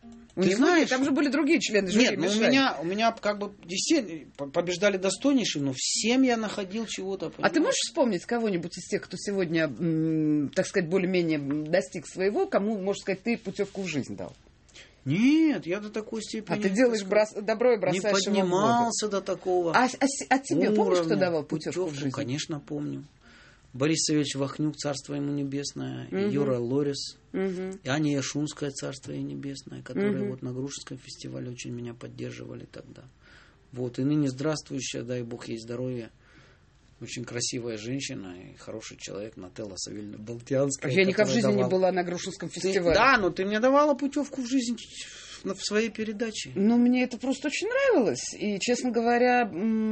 Ты знаешь, там же были другие члены жюри. Нет, ну Мишань. у меня как бы действительно побеждали достойнейшие, но всем я находил чего-то. А ты понимаешь? можешь вспомнить кого-нибудь из тех, кто сегодня, так сказать, более-менее достиг своего, кому, можно сказать, ты путевку в жизнь дал? Нет, я до такой степени... А ты делаешь добро и не бросаешь его в воду. поднимался до такого А тебе помнишь, кто уровня. давал путевку в жизнь? Конечно, помню. Борис Савельевич Вахнюк, царство ему небесное, Мгм. Юра Лорис, Мгм. и Аня Яшунская, царство ей небесное, которые Мгм. вот на Грушинском фестивале очень меня поддерживали тогда. Вот, и ныне здравствующая, дай бог ей здоровья, очень красивая женщина и хороший человек, Нателла Савельевна Балтянская. Я никогда в которая жизни не давала- была на Грушинском Ты- фестивале. Да, но ты мне давала путевку в жизнь в своей передаче. Ну, мне это просто очень нравилось. И, честно говоря,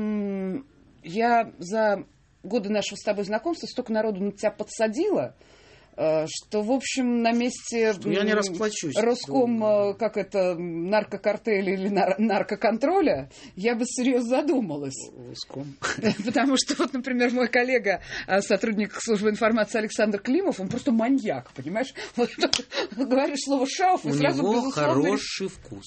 я за годы нашего с тобой знакомства столько народу на тебя подсадила, что, в общем, на месте Я не расплачусь. Роском, как это, наркокартеля или наркоконтроля, я бы серьезно задумалась. Воском. Потому что, вот, например, мой коллега, сотрудник службы информации Александр Климов, он просто маньяк, понимаешь? Вот говоришь слово «шауф», и У сразу, него безусловно, хороший вкус.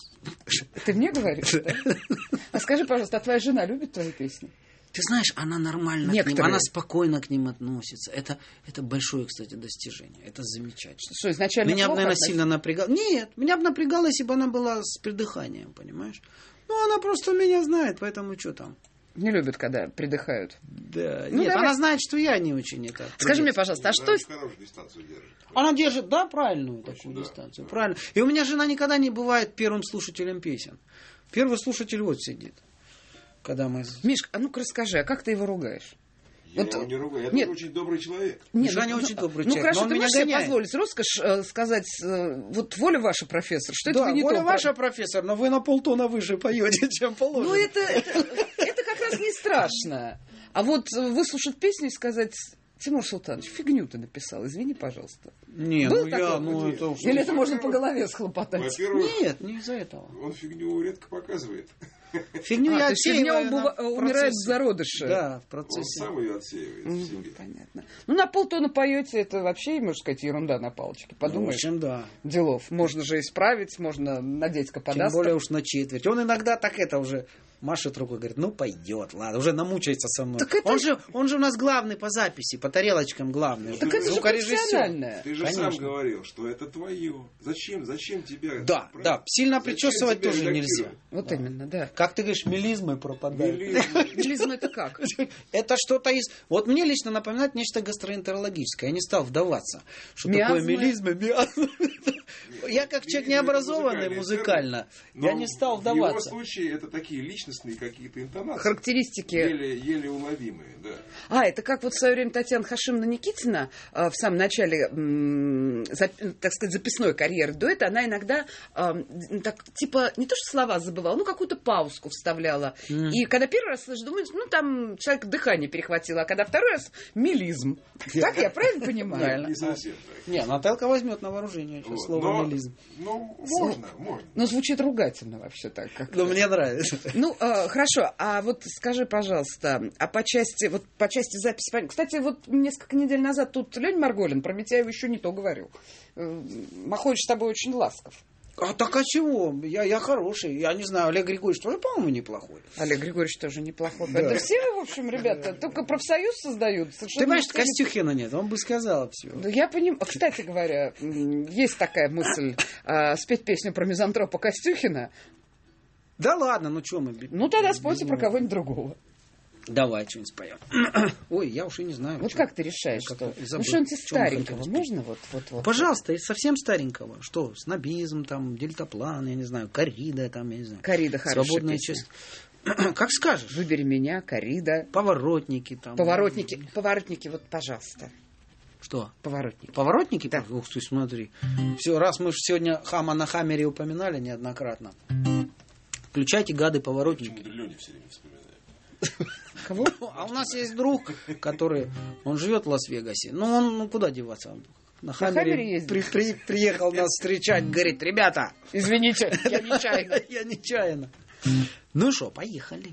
Ты мне говоришь, да? А скажи, пожалуйста, а твоя жена любит твои песни? Ты знаешь, она нормально к ним, Некоторые. она спокойно к ним относится. Это большое, кстати, достижение. Это замечательно. Что, изначально Меня бы, плохо наверное, относились? сильно напрягало. Нет, меня бы напрягало, если бы она была с придыханием, понимаешь? Ну, она просто меня знает, поэтому что там? Не любят, когда придыхают. Да, Ну, нет, давай. она знает, что я не очень это. Скажи мне, приветствую. пожалуйста, а что... Она хорошую дистанцию держит. Она держит, да, правильную такую да, дистанцию, да. правильно. И у меня жена никогда не бывает первым слушателем песен. Первый слушатель вот сидит. Когда мы... Мишка, а ну-ка расскажи, а как ты его ругаешь? Я Вот- его не ругаю. Я нет. тоже очень добрый человек. Не, Женя очень добрый ну, человек, хорошо, но он ты меня можешь себе гоняет. позволить роскошь сказать, вот воля ваша, профессор, что это Да, вы не Оля то... ваша, профессор, но вы на полтона выше поете, чем положено. Ну, это как раз не страшно. А вот выслушать песню и сказать... Тимур Султанович, фигню ты написал, извини, пожалуйста. Не, Был ну такой? я, ну это... уж- Или это можно по голове схлопотать? Во-первых, Нет, не из-за этого. он фигню редко показывает. Фигню А, я то есть фигня отсеиваю на умирает в процессе. зародыше. Да, в Он процессе. сам ее отсеивает в Мгм, себе. понятно. Ну, на полтона поете, это вообще, можно сказать, ерунда на палочке. В Подумаешь, общем, да. делов. Можно же исправить, можно надеть Тем каподастер. более уж на четверть. Он иногда так это уже машет рукой, говорит, ну пойдет, ладно, уже намучается со мной. Так это- Он же у нас главный по записи, по тарелочкам главный. Так это же Звукорежиссер. профессиональное. Ты же Конечно. сам говорил, что это твое. Зачем тебя? Да, да, сильно Зачем причесывать тебя тоже редактировать? нельзя. Вот именно, да. Как ты говоришь, мелизмы пропадают. Мелизм это как? Это что-то из... Вот мне лично напоминает нечто гастроэнтерологическое. Я не стал вдаваться. Что Миазмы? такое мелизмы, миазмы. Я как человек необразованный музыкально, я не стал вдаваться. В его случае это такие личностные какие-то интонации. Характеристики. Еле уловимые, да. Это как вот в свое время Татьяна Хашимовна Никитина в самом начале, так сказать, записной карьеры дуэта, она иногда так, типа, не то что слова забывала, какую-то паузку вставляла. И когда первый раз слышишь, думаешь, там человек дыхание перехватило, а когда второй раз мелизм. Так я правильно понимаю? Не совсем так. Не, Наталка возьмет на вооружение слово мелизм. Можно. Но звучит ругательно вообще так. Но мне нравится. Хорошо. А вот скажи, пожалуйста, по части записи... Кстати, вот несколько недель назад тут Леня Марголин про Митяева еще не то говорил. Махович с тобой очень ласков. Так а чего? Я хороший. Я не знаю, Олег Григорьевич тоже, по-моему, неплохой. Олег Григорьевич тоже неплохой. Да. Да все вы, в общем, ребята, только профсоюз создают. Ты понимаешь, Костюхина нет, он бы сказал все. Да я понимаю. Кстати говоря, есть такая мысль спеть песню про мизантропа Костюхина. Да ладно, что мы... Тогда спойте про кого-нибудь другого. Давай что-нибудь споем. Ой, я уж и не знаю. Вот как ты решаешь, что? Что-нибудь из старенького можно? Вот. Пожалуйста, из совсем старенького. Что? Снобизм, там, дельтаплан, я не знаю, коррида, там, я не знаю. Коррида хорошая свободная песня. часть. Как скажешь. Выбери меня, коррида. Поворотники там. Поворотники, вот, пожалуйста. Что? Поворотники. Поворотники? Да. Ух ты, смотри. Все, раз мы сегодня Хама на Хаммере упоминали неоднократно. Включайте, гады, поворотники. Почему-то Леня все время вспоминает. Кого? А у нас есть друг, который, он живет в Лас-Вегасе. Он куда деваться? Он на Хаммере ездит? Приехал нас встречать, говорит, ребята. Извините, я нечаянно. Я нечаянно. Ну что, поехали.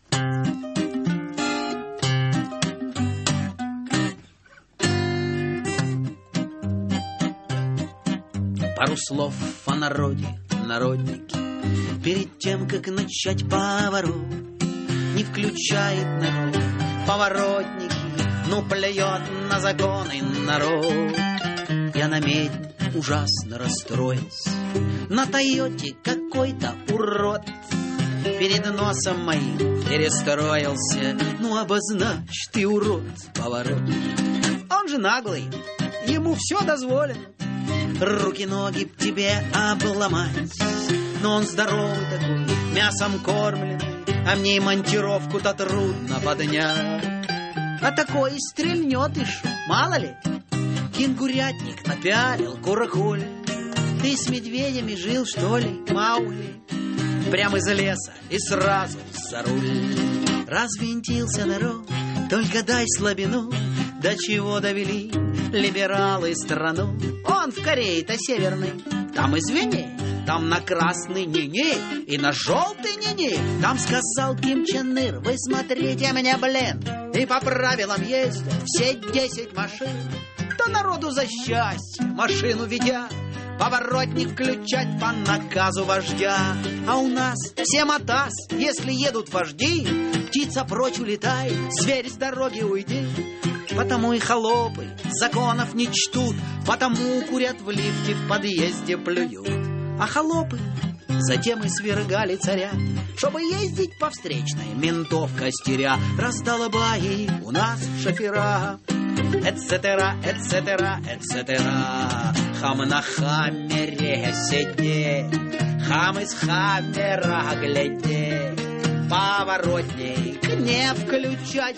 Пару слов о народе, народники. Перед тем, как начать поворот, не включает народ поворотники, плюет на законы народ. Я на медне ужасно расстроился, на Тойоте какой-то урод перед носом моим перестроился. Обозначь ты, урод, поворот. Он же наглый, ему все дозволено, руки-ноги тебе обломать. Но он здоровый такой, мясом кормленный, а мне и монтировку-то трудно поднять. А такой стрельнет и шо, мало ли. Кенгурятник напялил куракуль. Ты с медведями жил, что ли, Маугли? Прямо из леса и сразу за руль. Развинтился народ, только дай слабину. До чего довели либералы страну. Он в Корее-то северной, там извини, там на красный не-не и на желтый не-не. Там сказал Ким Чен Ир, вы смотрите меня, блин, и по правилам ездят все 10 машин. Да народу за счастье машину ведя, поворотник включать по наказу вождя. А у нас все мотас, если едут вожди, птица прочь улетай, зверь с дороги уйди. Потому и холопы законов не чтут, потому курят в лифте, в подъезде плюют. А холопы затем и свергали царя, чтобы ездить по встречной, ментов костеря. Раздолбай у нас шофера, эцетера, эцетера, эцетера. Хам на хаммере сидеть, хам из хаммера глядеть. Поворотник не включать,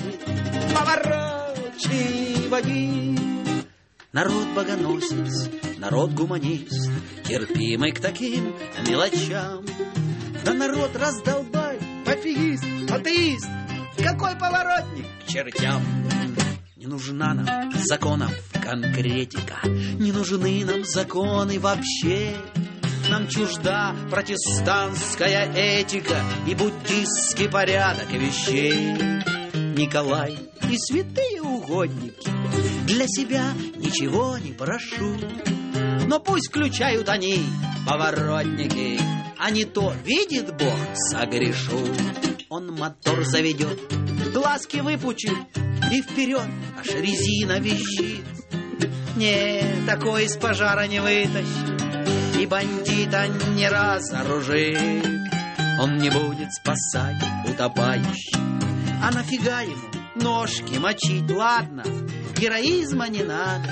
поворачивай. Народ богоносец, народ гуманист, терпимый к таким мелочам. Да народ раздолбай, пофигист, атеист, какой поворотник к чертям. Не нужна нам законов конкретика, не нужны нам законы вообще. Нам чужда протестантская этика и буддистский порядок вещей. Николай и святые угодники, для себя ничего не прошу, но пусть включают они поворотники, а не то, видит Бог, согрешу. Он мотор заведет, глазки выпучит, и вперед аж резина визжит. Не, такой из пожара не вытащит, и бандита не разоружит. Он не будет спасать утопающих, а нафига ему ножки мочить? Ладно, героизма не надо,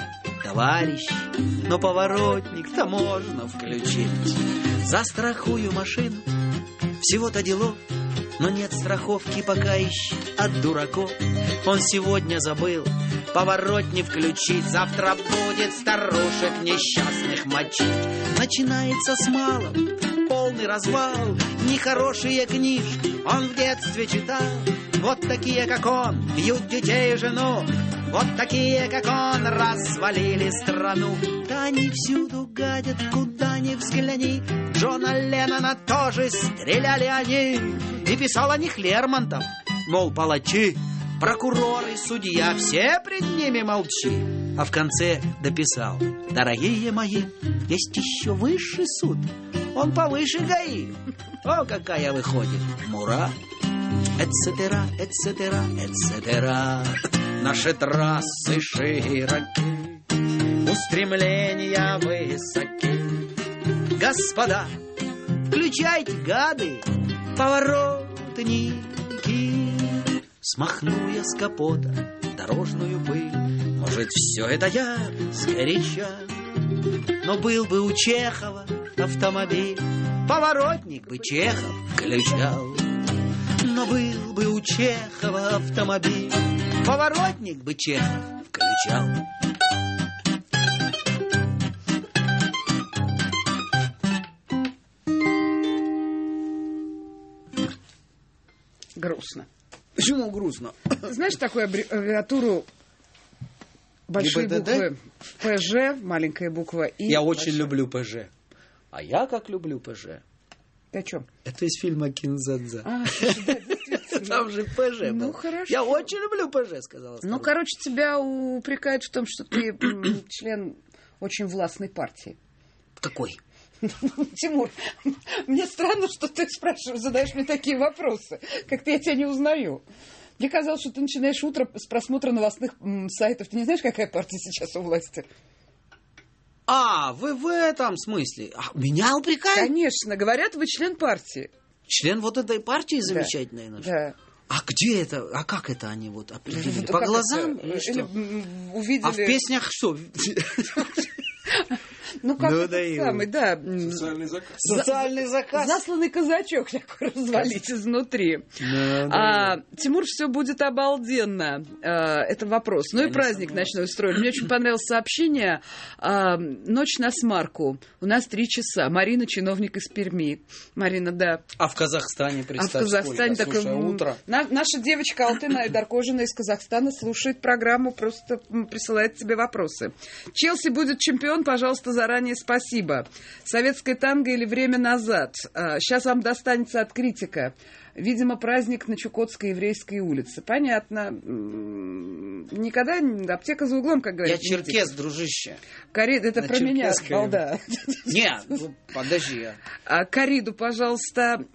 товарищ, но поворотник-то можно включить. Застрахую машину, всего-то делов, но нет страховки пока еще от дураков. Он сегодня забыл поворотник включить, завтра будет старушек несчастных мочить. Начинается с малого, полный развал, нехорошие книжки он в детстве читал. Вот такие, как он, бьют детей и жену, вот такие, как он, развалили страну. Да они всюду гадят, куда ни взгляни. Джона Леннона тоже стреляли они. И писал о них Лермонтов, мол, палачи, прокуроры, судья, все пред ними молчи. А в конце дописал: дорогие мои, есть еще высший суд, он повыше ГАИ. О, какая выходит мура. Эцетера, эцетера, эцетера. Наши трассы широки, устремления высоки. Господа, включайте, гады, поворотники. Смахну я с капота дорожную пыль. Может, все это я сгоряча, но был бы у Чехова автомобиль, поворотник бы Чехов включал. Но был бы у Чехова автомобиль, поворотник бы Чехов включал. Грустно. Почему грустно? Знаешь такую аббревиатуру? Большие буквы ПЖ, маленькая буква И. Я очень люблю ПЖ. А я как люблю ПЖ. Ты о чем? Это из фильма «Кинзадза». Слушай, Там же ПЖ был. Ну, хорошо. Я очень люблю ПЖ, сказала старуха. Ну, короче, тебя упрекают в том, что ты член очень властной партии. Какой? Тимур, мне странно, что ты спрашиваешь, задаешь мне такие вопросы. Как-то я тебя не узнаю. Мне казалось, что ты начинаешь утро с просмотра новостных сайтов. Ты не знаешь, какая партия сейчас у власти? А, вы в этом смысле? А, меня упрекают? Конечно. Говорят, вы член партии. Член вот этой партии замечательной нашей? Да. А где это? А как это они вот определили? Вот По как глазам? это? Или что? Или увидели... А в песнях что? Ну, как Ну, этот да и самый, да. Социальный заказ. Социальный заказ. Засланный казачок такой развалить изнутри. Тимур, все будет обалденно. Это вопрос. Ну и праздник ночной устроили. Мне очень понравилось сообщение. Ночь на смарку. У нас 3 часа. Марина, чиновник из Перми. Марина, да. А в Казахстане, представь, Казахстане сколько. такое... Слушай, утро. Наша девочка Алтына Айдаркожина из Казахстана слушает программу, просто присылает тебе вопросы. Челси будет чемпион, пожалуйста, заранее спасибо. Советское танго или время назад? Сейчас вам достанется от критика. Видимо, праздник на Чукотской еврейской улице. Понятно. Никогда аптека за углом, как говорят. Я черкес, дружище. Это про меня, балда. Нет, ну, подожди. Кариду, пожалуйста.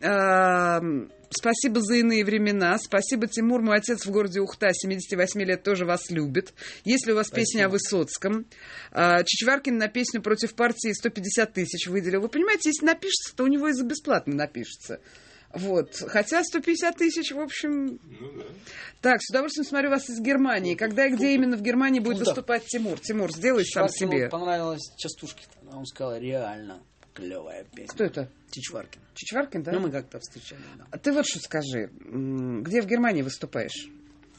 Спасибо за иные времена. Спасибо, Тимур. Мой отец в городе Ухта, 78 лет, тоже вас любит. Есть ли у вас песня о Высоцком? Чичваркин на песню против партии 150 тысяч выделил. Вы понимаете, если напишется, то у него и за бесплатно напишется. Вот. Хотя 150 тысяч, в общем... Ну, да. Так, с удовольствием смотрю вас из Германии. Когда и где именно в Германии будет выступать Тимур? Тимур, сделай сам себе. Понравилась частушки. Он сказал, реально клевая песня. Кто это? Чичваркин. Чичваркин, да? Ну, мы как-то встречали, да. А ты вот что скажи. Где в Германии выступаешь?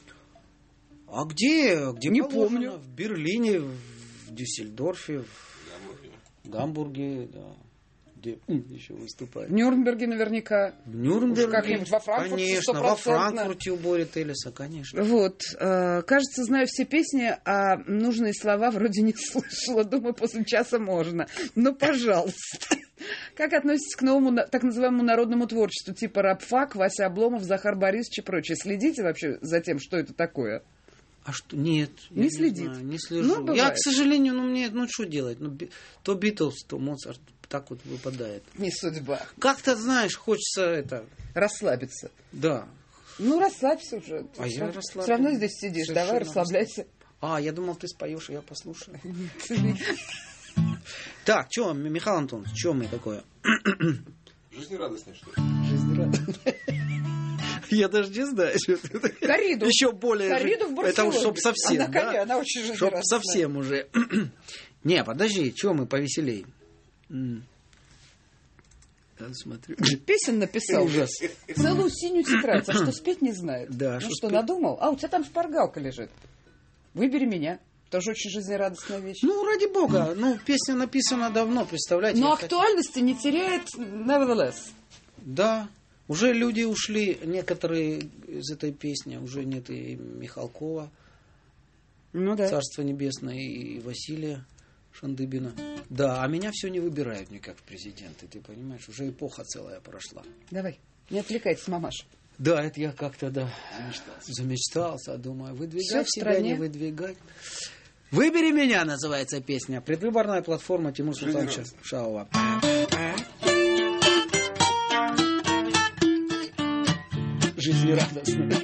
А где? Где не положено? помню. В Берлине, в Дюссельдорфе, в Гамбурге, да. Где еще выступает? В Нюрнберге наверняка. В Нюрнберге. Как-нибудь во Франкфурте. Конечно, 100%. во Франкфурте у Бори Телеса, конечно. Вот. Кажется, знаю все песни, а нужные слова вроде не слышала. Думаю, после часа можно. Ну, пожалуйста. Как относитесь к новому, так называемому народному творчеству, типа рабфак, Вася Обломов, Захар Борисович и прочее? Следите вообще за тем, что это такое? А что? Нет. Не следит? Знаю, не слежу. Ну, я, к сожалению, что делать? То Битлз, то Моцарт так вот выпадает. Не судьба. Как-то, знаешь, хочется это... Расслабиться. Да. Ну, расслабься уже. А я расслаблен. Все равно здесь сидишь. Совершенно давай расслабляйся. Я думал, ты споешь, и я послушаю. Так, что, Михаил Антонович, что мы такое? Жизнерадостное, что ли? Жизнерадостное. Я даже не знаю. Кориду. Еще более... Кориду в Барселоне. Это уж чтоб совсем, да? Она очень жизнерадостная. Чтоб совсем уже... Не, подожди, чего мы повеселей? Смотрю. Песен написал. Ужас. Целую синюю тетрадь, а что спеть не знает. Да, ну что что, спеть? надумал? А, у тебя там шпаргалка лежит. Выбери меня. Тоже очень жизнерадостная вещь. Ну, ради бога. Ну, песня написана давно, представляете. Но я актуальности не теряет nevertheless. Да. Уже люди ушли, некоторые из этой песни. Уже нет и Михалкова, Ну да. Царство Небесное, и Василия Шандыбина. Да, а меня все не выбирают никак в президенты, ты понимаешь? Уже эпоха целая прошла. Давай, не отвлекайтесь, мамаша. Да, это я как-то, да, замечтался, думаю, Всё выдвигать в себя, стране. не выдвигать. «Выбери меня» называется песня. Предвыборная платформа Тимура Султановича Шаова. Жизнерадостная.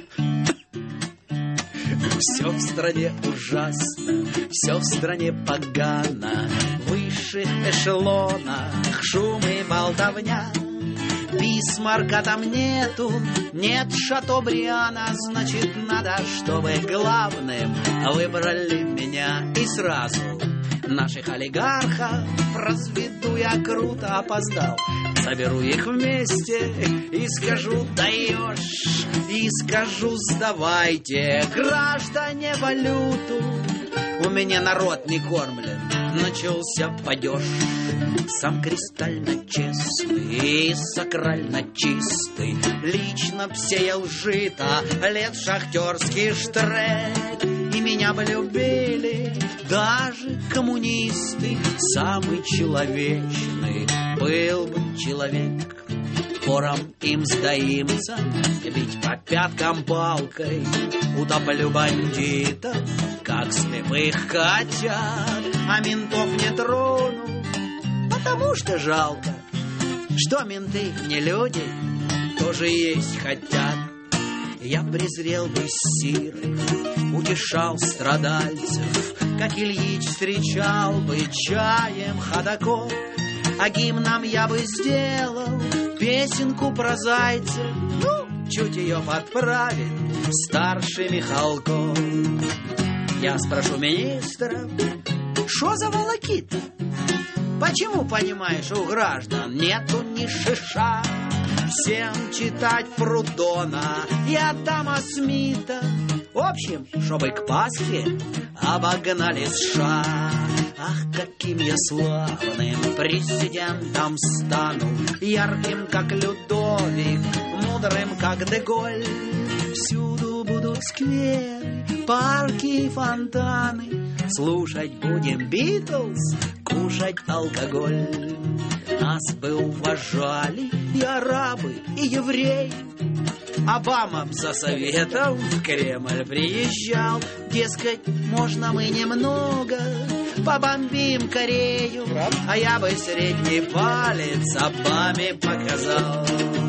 Все в стране ужасно, все в стране погано, в высших эшелонах шум и болтовня. Бисмарка там нету, нет Шатобриана, значит, надо, чтобы главным выбрали меня. И сразу наших олигархов разведу, я круто опоздал. Соберу их вместе и скажу: даешь, и скажу: сдавайте, граждане, валюту. У меня народ не кормлен, начался падеж. Сам кристально честный и сакрально чистый, лично всеял жито лет шахтерский штрек. И меня бы любили даже коммунисты. Самый человечный был бы человек. Пором им сдаимся, бить по пяткам палкой. Утоплю бандитов, как слепых котят, а ментов не трону, потому что жалко, что менты не люди, тоже есть хотят. Я презрел бы сирых, утешал страдальцев, как Ильич встречал бы чаем ходоков. А гимном я бы сделал песенку про зайцев, ну, чуть ее подправить старший Михалков. Я спрошу министров, что за волокита? Почему, понимаешь, у граждан нету ни шиша? Всем читать Прудона и Адама Смита. В общем, чтобы к Пасхе обогнали США. Ах, каким я славным президентом стану, ярким, как Людовик, мудрым, как Деголь. Всюду будут скверы, парки и фонтаны. Слушать будем Битлз, кушать алкоголь. Нас бы уважали и арабы, и евреи. Обама за советом в Кремль приезжал. Дескать, можно мы немного побомбим Корею, а я бы средний палец Обаме показал.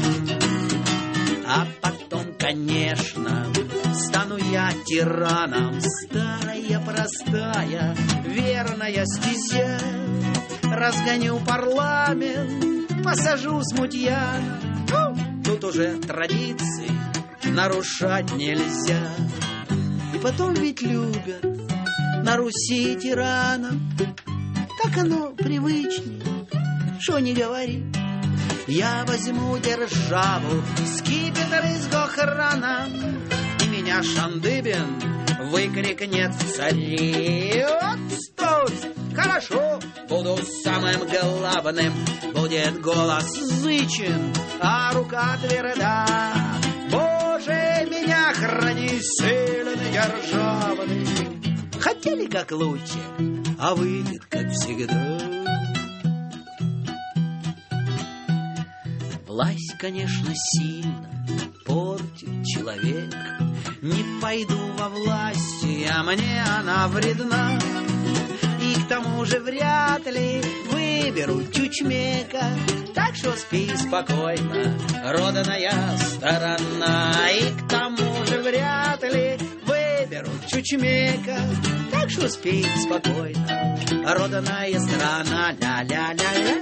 А потом, конечно, стану я тираном. Старая, простая, верная стезя. Разгоню парламент, посажу смутьяна. Тут уже традиции нарушать нельзя. И потом ведь любят на Руси тирана. Так оно привычней, шо не говори. Я возьму державу, скипетр из Гохрана, и меня Шандыбин выкрикнет в цари. Вот стой! Хорошо, буду самым главным. Будет голос зычен, а рука тверда. Боже, меня храни, сильный, державный. Хотели как лучше, а выйдет как всегда. Власть, конечно, сильно портит человека. Не пойду во власти, а мне она вредна. И к тому же вряд ли выберу чучмека. Так что спи спокойно, родная сторона. И к тому же вряд ли выберу чучмека. Так что спи спокойно, родная страна.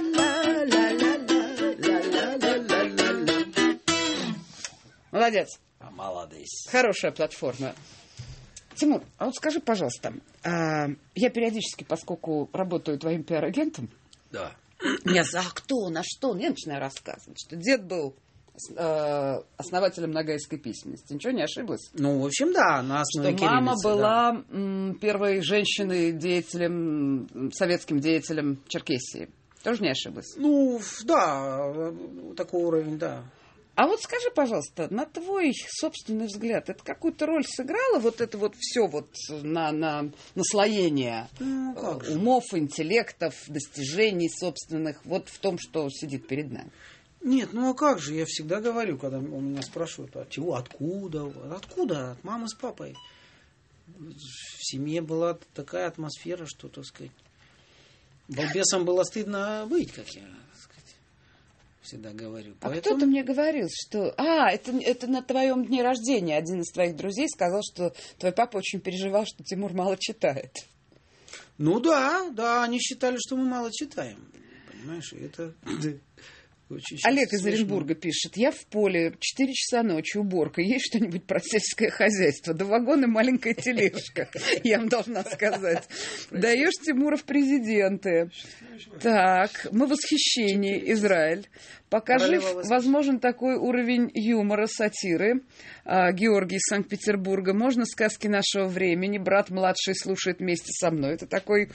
Молодец. Молодец. Хорошая платформа. Тимур, а вот скажи, пожалуйста, я периодически, поскольку работаю твоим пиар-агентом, Да. я за кто, на что, я начинаю рассказывать, что дед был основателем ногайской письменности. Ничего не ошиблась? Ну, в общем, да, на основе Что мама кириллицы, была первой женщиной-деятелем, советским деятелем Черкесии. Тоже не ошиблась? Ну, да, такой уровень, да. А вот скажи, пожалуйста, на твой собственный взгляд, это какую-то роль сыграло вот это вот все вот на наслоение умов, интеллектов, достижений собственных вот в том, что сидит перед нами? Нет, ну а как же, я всегда говорю, когда у меня спрашивают, а чего, откуда? Откуда? От мамы с папой. В семье была такая атмосфера, что, так сказать, балбесам было стыдно быть, как я, так сказать, всегда говорю. Поэтому... А кто-то мне говорил, что... это на твоем дне рождения один из твоих друзей сказал, что твой папа очень переживал, что Тимур мало читает. Ну да, они считали, что мы мало читаем. Понимаешь, и это... Очень Олег из смешно. Оренбурга пишет. Я в поле, 4 часа ночи, уборка. Есть что-нибудь про сельское хозяйство? Да вагон и маленькая тележка, я вам должна сказать. Даешь Тимура в президенты. Так, мы в восхищении, Израиль. Пока жив, возможен такой уровень юмора, сатиры. Георгий из Санкт-Петербурга. Можно сказки нашего времени? Брат младший слушает вместе со мной. Это такой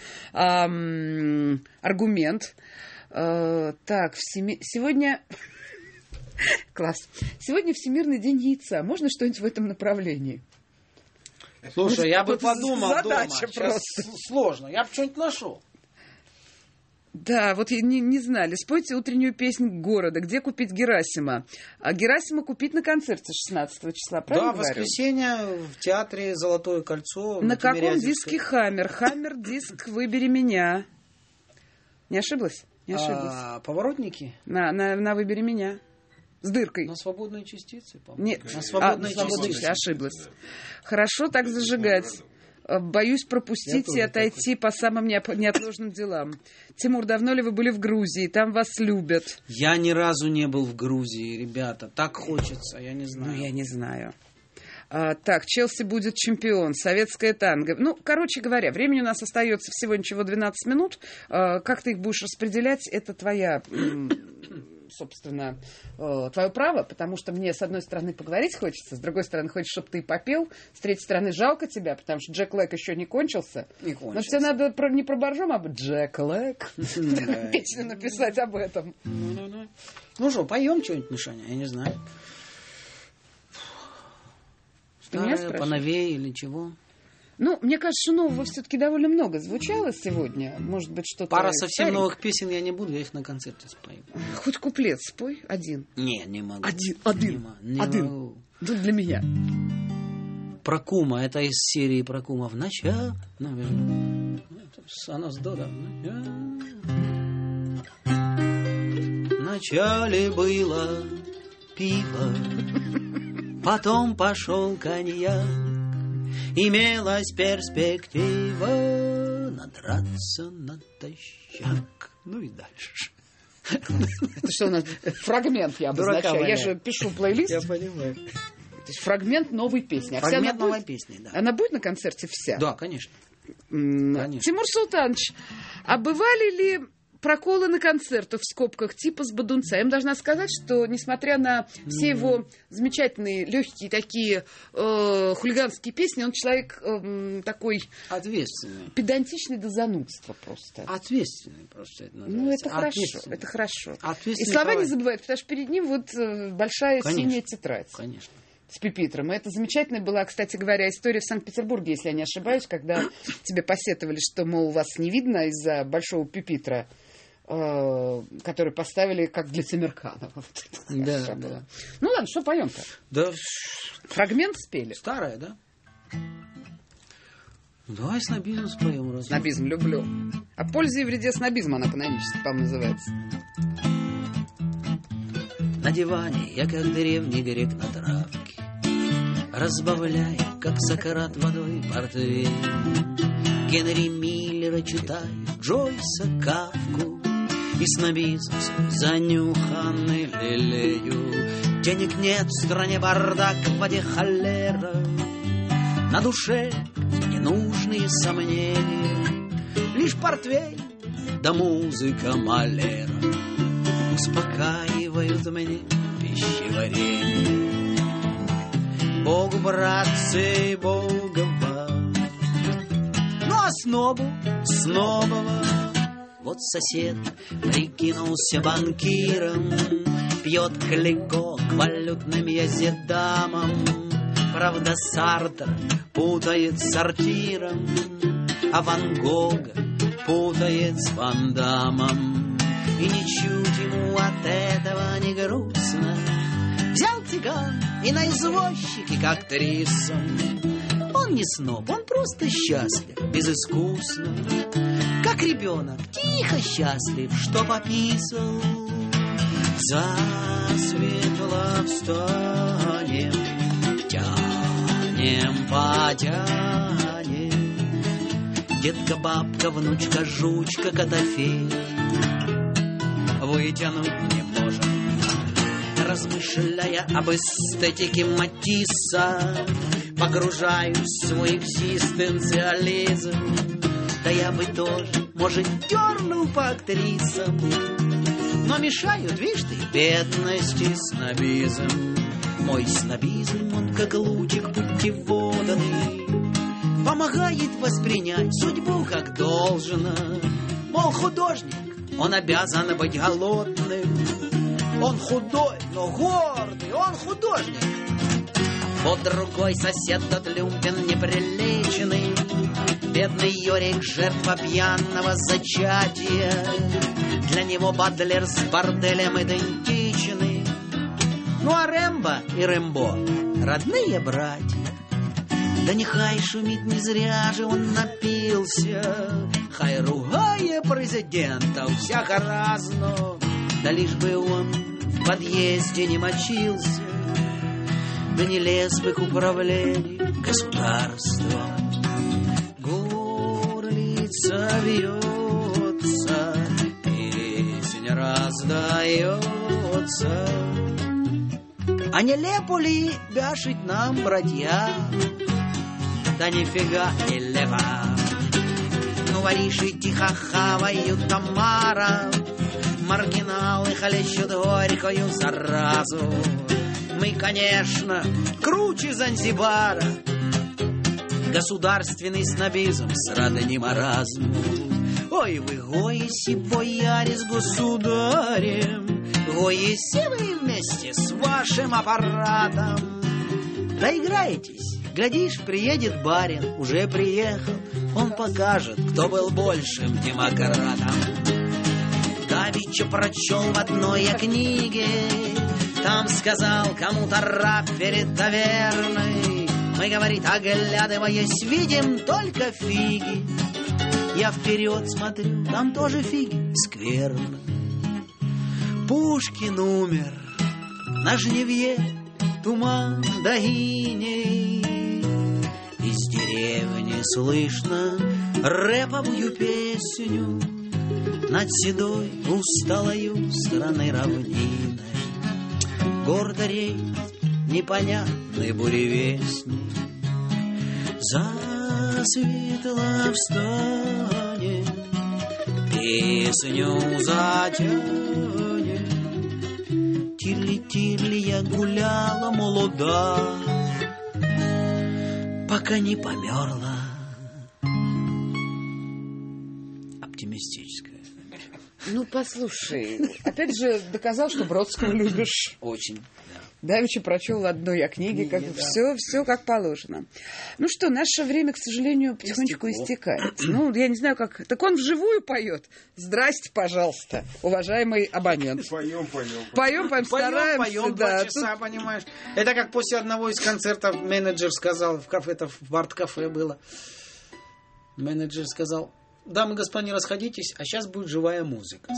аргумент. Так, сегодня... Класс. Сегодня Всемирный день яйца. Можно что-нибудь в этом направлении? Слушай, я бы подумал дома. Просто. Сложно. Я бы что-нибудь нашел. Да, вот не знали. Спойте утреннюю песнь города. Где купить Герасима? А Герасима купить на концерте 16 числа, правильно говорю? Да, в воскресенье в театре «Золотое кольцо». На каком диске «Хаммер»? «Хаммер» диск «Выбери меня». Не ошиблась? Не ошиблась. Поворотники? На «Выбери меня». С дыркой. На свободной частице, по-моему. Нет, на свободной частице. Ошиблась. Хорошо так зажигать. Боюсь пропустить и отойти по самым неотложным делам. Тимур, давно ли вы были в Грузии? Там вас любят. Я ни разу не был в Грузии, ребята. Так хочется, я не знаю. Ну, я не знаю. Так, Челси будет чемпион, советское танго. Ну, короче говоря, времени у нас остается всего ничего 12 минут. Как ты их будешь распределять, это твоя, собственно, твое право, потому что мне, с одной стороны, поговорить хочется, с другой стороны, хочется, чтобы ты попел, с третьей стороны, жалко тебя, потому что Джек Лэг еще не кончился. Не кончился. Но тебе надо не про Боржома, а Джек Лэг. Песню написать об этом. Ну что, поем что-нибудь, Мишаня, я не знаю. Старое, поновее или чего? Ну, мне кажется, нового все-таки довольно много звучало сегодня. Может быть, что-то... Пара совсем новых песен я не буду, я их на концерте спою. Хоть куплет спой один. Не могу. Один. Могу. Тут для меня. Про Кума, это из серии про Кума. В начале... Оно здорово. В начале было пиво, потом пошел коньяк. Имелась перспектива надраться натощак. Ну и дальше. Это что у нас? Фрагмент я обозначаю. Я же пишу плейлист. Я понимаю. То есть фрагмент новой песни. Фрагмент новой песни, да. Она будет на концерте вся? Да, конечно. Тимур Султанович, а бывали ли проколы на концертах, в скобках, типа с Бадунца? Я им должна сказать, что, несмотря на все его замечательные, легкие такие хулиганские песни, он человек такой... Ответственный. Педантичный до занудства просто. Ответственный просто это называется. Ну, это хорошо, это хорошо. И слова человек. не забывают, потому что перед ним вот большая синяя тетрадь. Конечно. С пюпитром. И это замечательная была, кстати говоря, история в Санкт-Петербурге, если я не ошибаюсь, когда тебе посетовали, что, мол, вас не видно из-за большого пюпитра, который поставили как для Тимирканова. Да. Ну ладно, что поем-то? Да. Фрагмент спели. Старая, да? Давай снобизм споем. Снобизм люблю. О пользе и вреде снобизма она канонически, по-моему, называется. На диване я, как древний грек на травке, разбавляя, как Сократ водой портвейн. Генри Миллера читаю, Джойса, Кафку, и снобизм свой занюханный лелею. Денег нет, в стране бардак, в воде холера, на душе ненужные сомнения, лишь портвейн да музыка Малера успокаивают мне пищеварение. Богу, братцы, Богова, ну а снобова. Вот сосед прикинулся банкиром, пьет клико к валютным язедамам. Правда, Сартр путает с сортиром, а Ван Гога путает с Ван Дамом. И ничуть ему от этого не грустно. Взял цыган и на извозчике к актрисам. Он не сноб, он просто счастлив, безыскусно. Как ребенок, тихо счастлив, что пописал. Засветло встанем, тянем, потянем. Детка, бабка, внучка, жучка, котофей вытянуть не можем. Размышляя об эстетике Матисса, погружаюсь в свой экзистенциализм. Да я бы тоже, может, дернул по актрисам, но мешают, видишь ты, бедность и снобизм. Мой снобизм, он как лучик путеводный, помогает воспринять судьбу как должно. Мол, художник, он обязан быть голодным. Он худой, но гордый, он художник. Вот другой сосед, тот люмпен неприличный, бедный Йорик, жертва пьяного зачатия. Для него Бадлер с борделем идентичны. Ну а Рэмбо и Рэмбо — родные братья. Да нехай шумит, не зря же он напился. Хай ругая президента всяко разно, да лишь бы он в подъезде не мочился, да не лез бы к управлению государства. Горлица вьется, песня раздается. А не лепо ли бяшить нам, братья? Да нифига не лепо. Ну, вориши тихо хавают Тамара, маргиналы хлещут горькою заразу. Мы, конечно, круче Занзибара. Государственный снобизм сродни маразму. Ой, вы гоиси, бояре, с государем, гоиси вы вместе с вашим аппаратом. Доиграетесь, глядишь, приедет барин, уже приехал, он покажет, кто был большим демократом. Давеча прочел в одной я книге, там сказал кому-то раб перед таверной: мы, говорит, оглядываясь, видим только фиги. Я вперед смотрю, там тоже фиги, скверно. Пушкин умер, на жнивье туман да иней. Из деревни слышно рэповую песню над седой усталою стороны равнины. Гордо реет непонятный буревестник. Засветло встанет, песню затянет. Тирли-тирли я гуляла молода, пока не померла. Оптимистическая. Ну, послушай, опять же доказал, что Бродского любишь. Очень. Давеча прочел одну я книги, как да. все как положено. Ну что, наше время, к сожалению, потихонечку истекает. Ну, я не знаю, как... Так он вживую поет. Здрасте, пожалуйста, уважаемый абонент. Поем, стараемся. Поем да. 2 часа, понимаешь. Это как после одного из концертов менеджер сказал, в кафе, это в Барт-кафе было. Менеджер сказал: дамы и господа, не расходитесь, а сейчас будет живая музыка.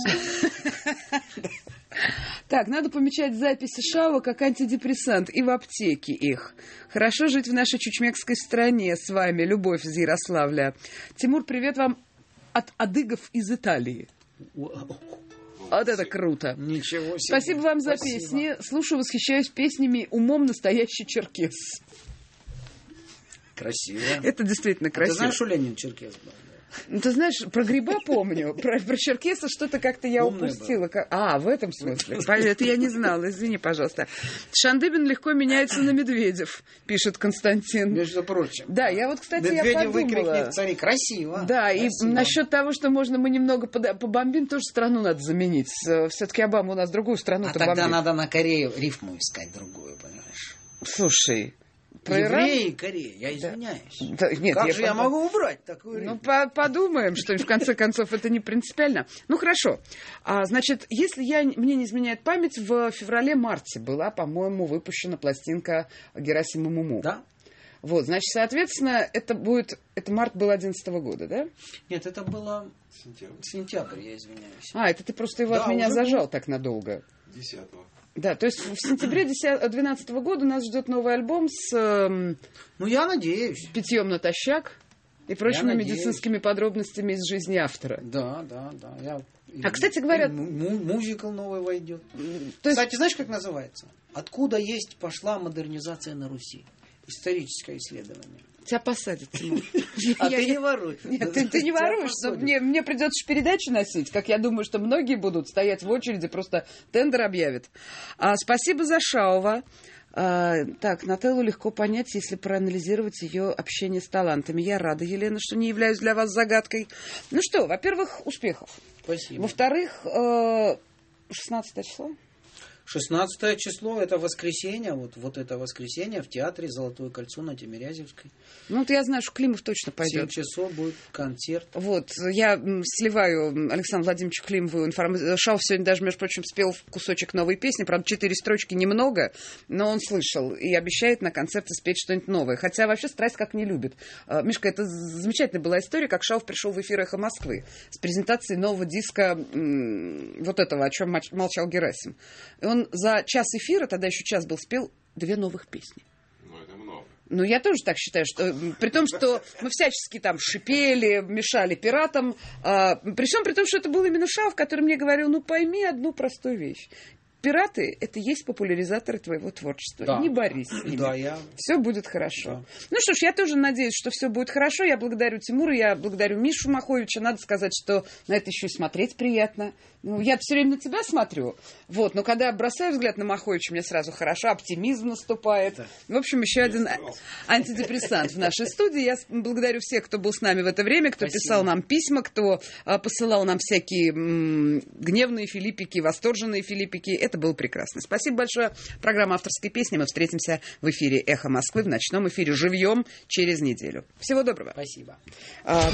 Так, надо помечать записи Шауа как антидепрессант и в аптеке их. Хорошо жить в нашей чучмекской стране. С вами Любовь из Ярославля. Тимур, привет вам от адыгов из Италии. Вот это круто. Ничего себе. Спасибо вам за песни. Слушаю, восхищаюсь песнями «Умом настоящий черкес». Красиво. Это действительно красиво. Ты знаешь, что Ленин черкес был? Ну, ты знаешь, про гриба помню, про черкеса что-то как-то я Умный упустила. В этом смысле. Это я не знала, извини, пожалуйста. Шандыбин легко меняется на Медведев, пишет Константин. Между прочим. Да, я вот, кстати, Медведев я подумала. выкрикнет цари. Красиво. Да, красиво. И насчет того, что мы немного побомбим, тоже страну надо заменить. Все-таки Обама у нас другую страну тогда бомбит. надо на Корею рифму искать другую, понимаешь? Слушай... Про Евреи и Корея, я извиняюсь. Да, нет, как же я могу убрать такую рифму? Ну, подумаем, что в конце концов это не принципиально. Ну, хорошо. Значит, если мне не изменяет память, в феврале-марте была, по-моему, выпущена пластинка Герасима Муму. Да. Вот, значит, соответственно, это март был 2011 года, да? Нет, это было сентябрь, я извиняюсь. Это ты просто его от меня зажал так надолго. 10-го. Да, то есть в сентябре 2012 года нас ждет новый альбом с... Ну, я надеюсь. Питьем натощак и прочими медицинскими подробностями из жизни автора. Да. Кстати говоря... Мюзикл новый войдет. Кстати, знаешь, как называется? «Откуда есть пошла модернизация на Руси?» Историческое исследование. Тебя посадят, Тимур. Ты не воруй. Нет, ты не воруешь. Мне придется передачу носить, как я думаю, что многие будут стоять в очереди, просто тендер объявят. Спасибо за Шаова. Так, Нателлу легко понять, если проанализировать ее общение с талантами. Я рада, Елена, что не являюсь для вас загадкой. Ну что, во-первых, успехов. Спасибо. Во-вторых, 16 число. 16 число, это воскресенье, вот это воскресенье в театре «Золотое кольцо» на Тимирязевской. Ну, вот я знаю, что Климов точно пойдет. 7 часов будет концерт. Вот, я сливаю Александру Владимировичу Климову информацию. Шаов сегодня даже, между прочим, спел кусочек новой песни, правда, 4 строчки немного, но он слышал и обещает на концерте спеть что-нибудь новое. Хотя вообще страсть как не любит. Мишка, это замечательная была история, как Шаов пришел в эфир «Эхо Москвы» с презентацией нового диска вот этого, о чем молчал Герасим. И он за час эфира, тогда еще час был, спел 2 новых песни. Ну, это много. Ну, я тоже так считаю, что при том, что мы всячески там шипели, мешали пиратам, при том, что это был именно Шаов, который мне говорил, ну, пойми одну простую вещь. Пираты — это есть популяризаторы твоего творчества. Да. Не борись с ними. Да, Все будет хорошо. Да. Ну что ж, я тоже надеюсь, что все будет хорошо. Я благодарю Тимура, я благодарю Мишу Маховича. Надо сказать, что на это еще и смотреть приятно. Ну, я все время на тебя смотрю. Вот, но когда я бросаю взгляд на Маховича, мне сразу хорошо, оптимизм наступает. Да. В общем, еще один антидепрессант в нашей студии. Я благодарю всех, кто был с нами в это время, кто писал нам письма, кто посылал нам всякие гневные филиппики, восторженные филиппики. Это было прекрасно. Спасибо большое. Программа «Авторские песни». Мы встретимся в эфире «Эхо Москвы» в ночном эфире живьем через неделю. Всего доброго. Спасибо.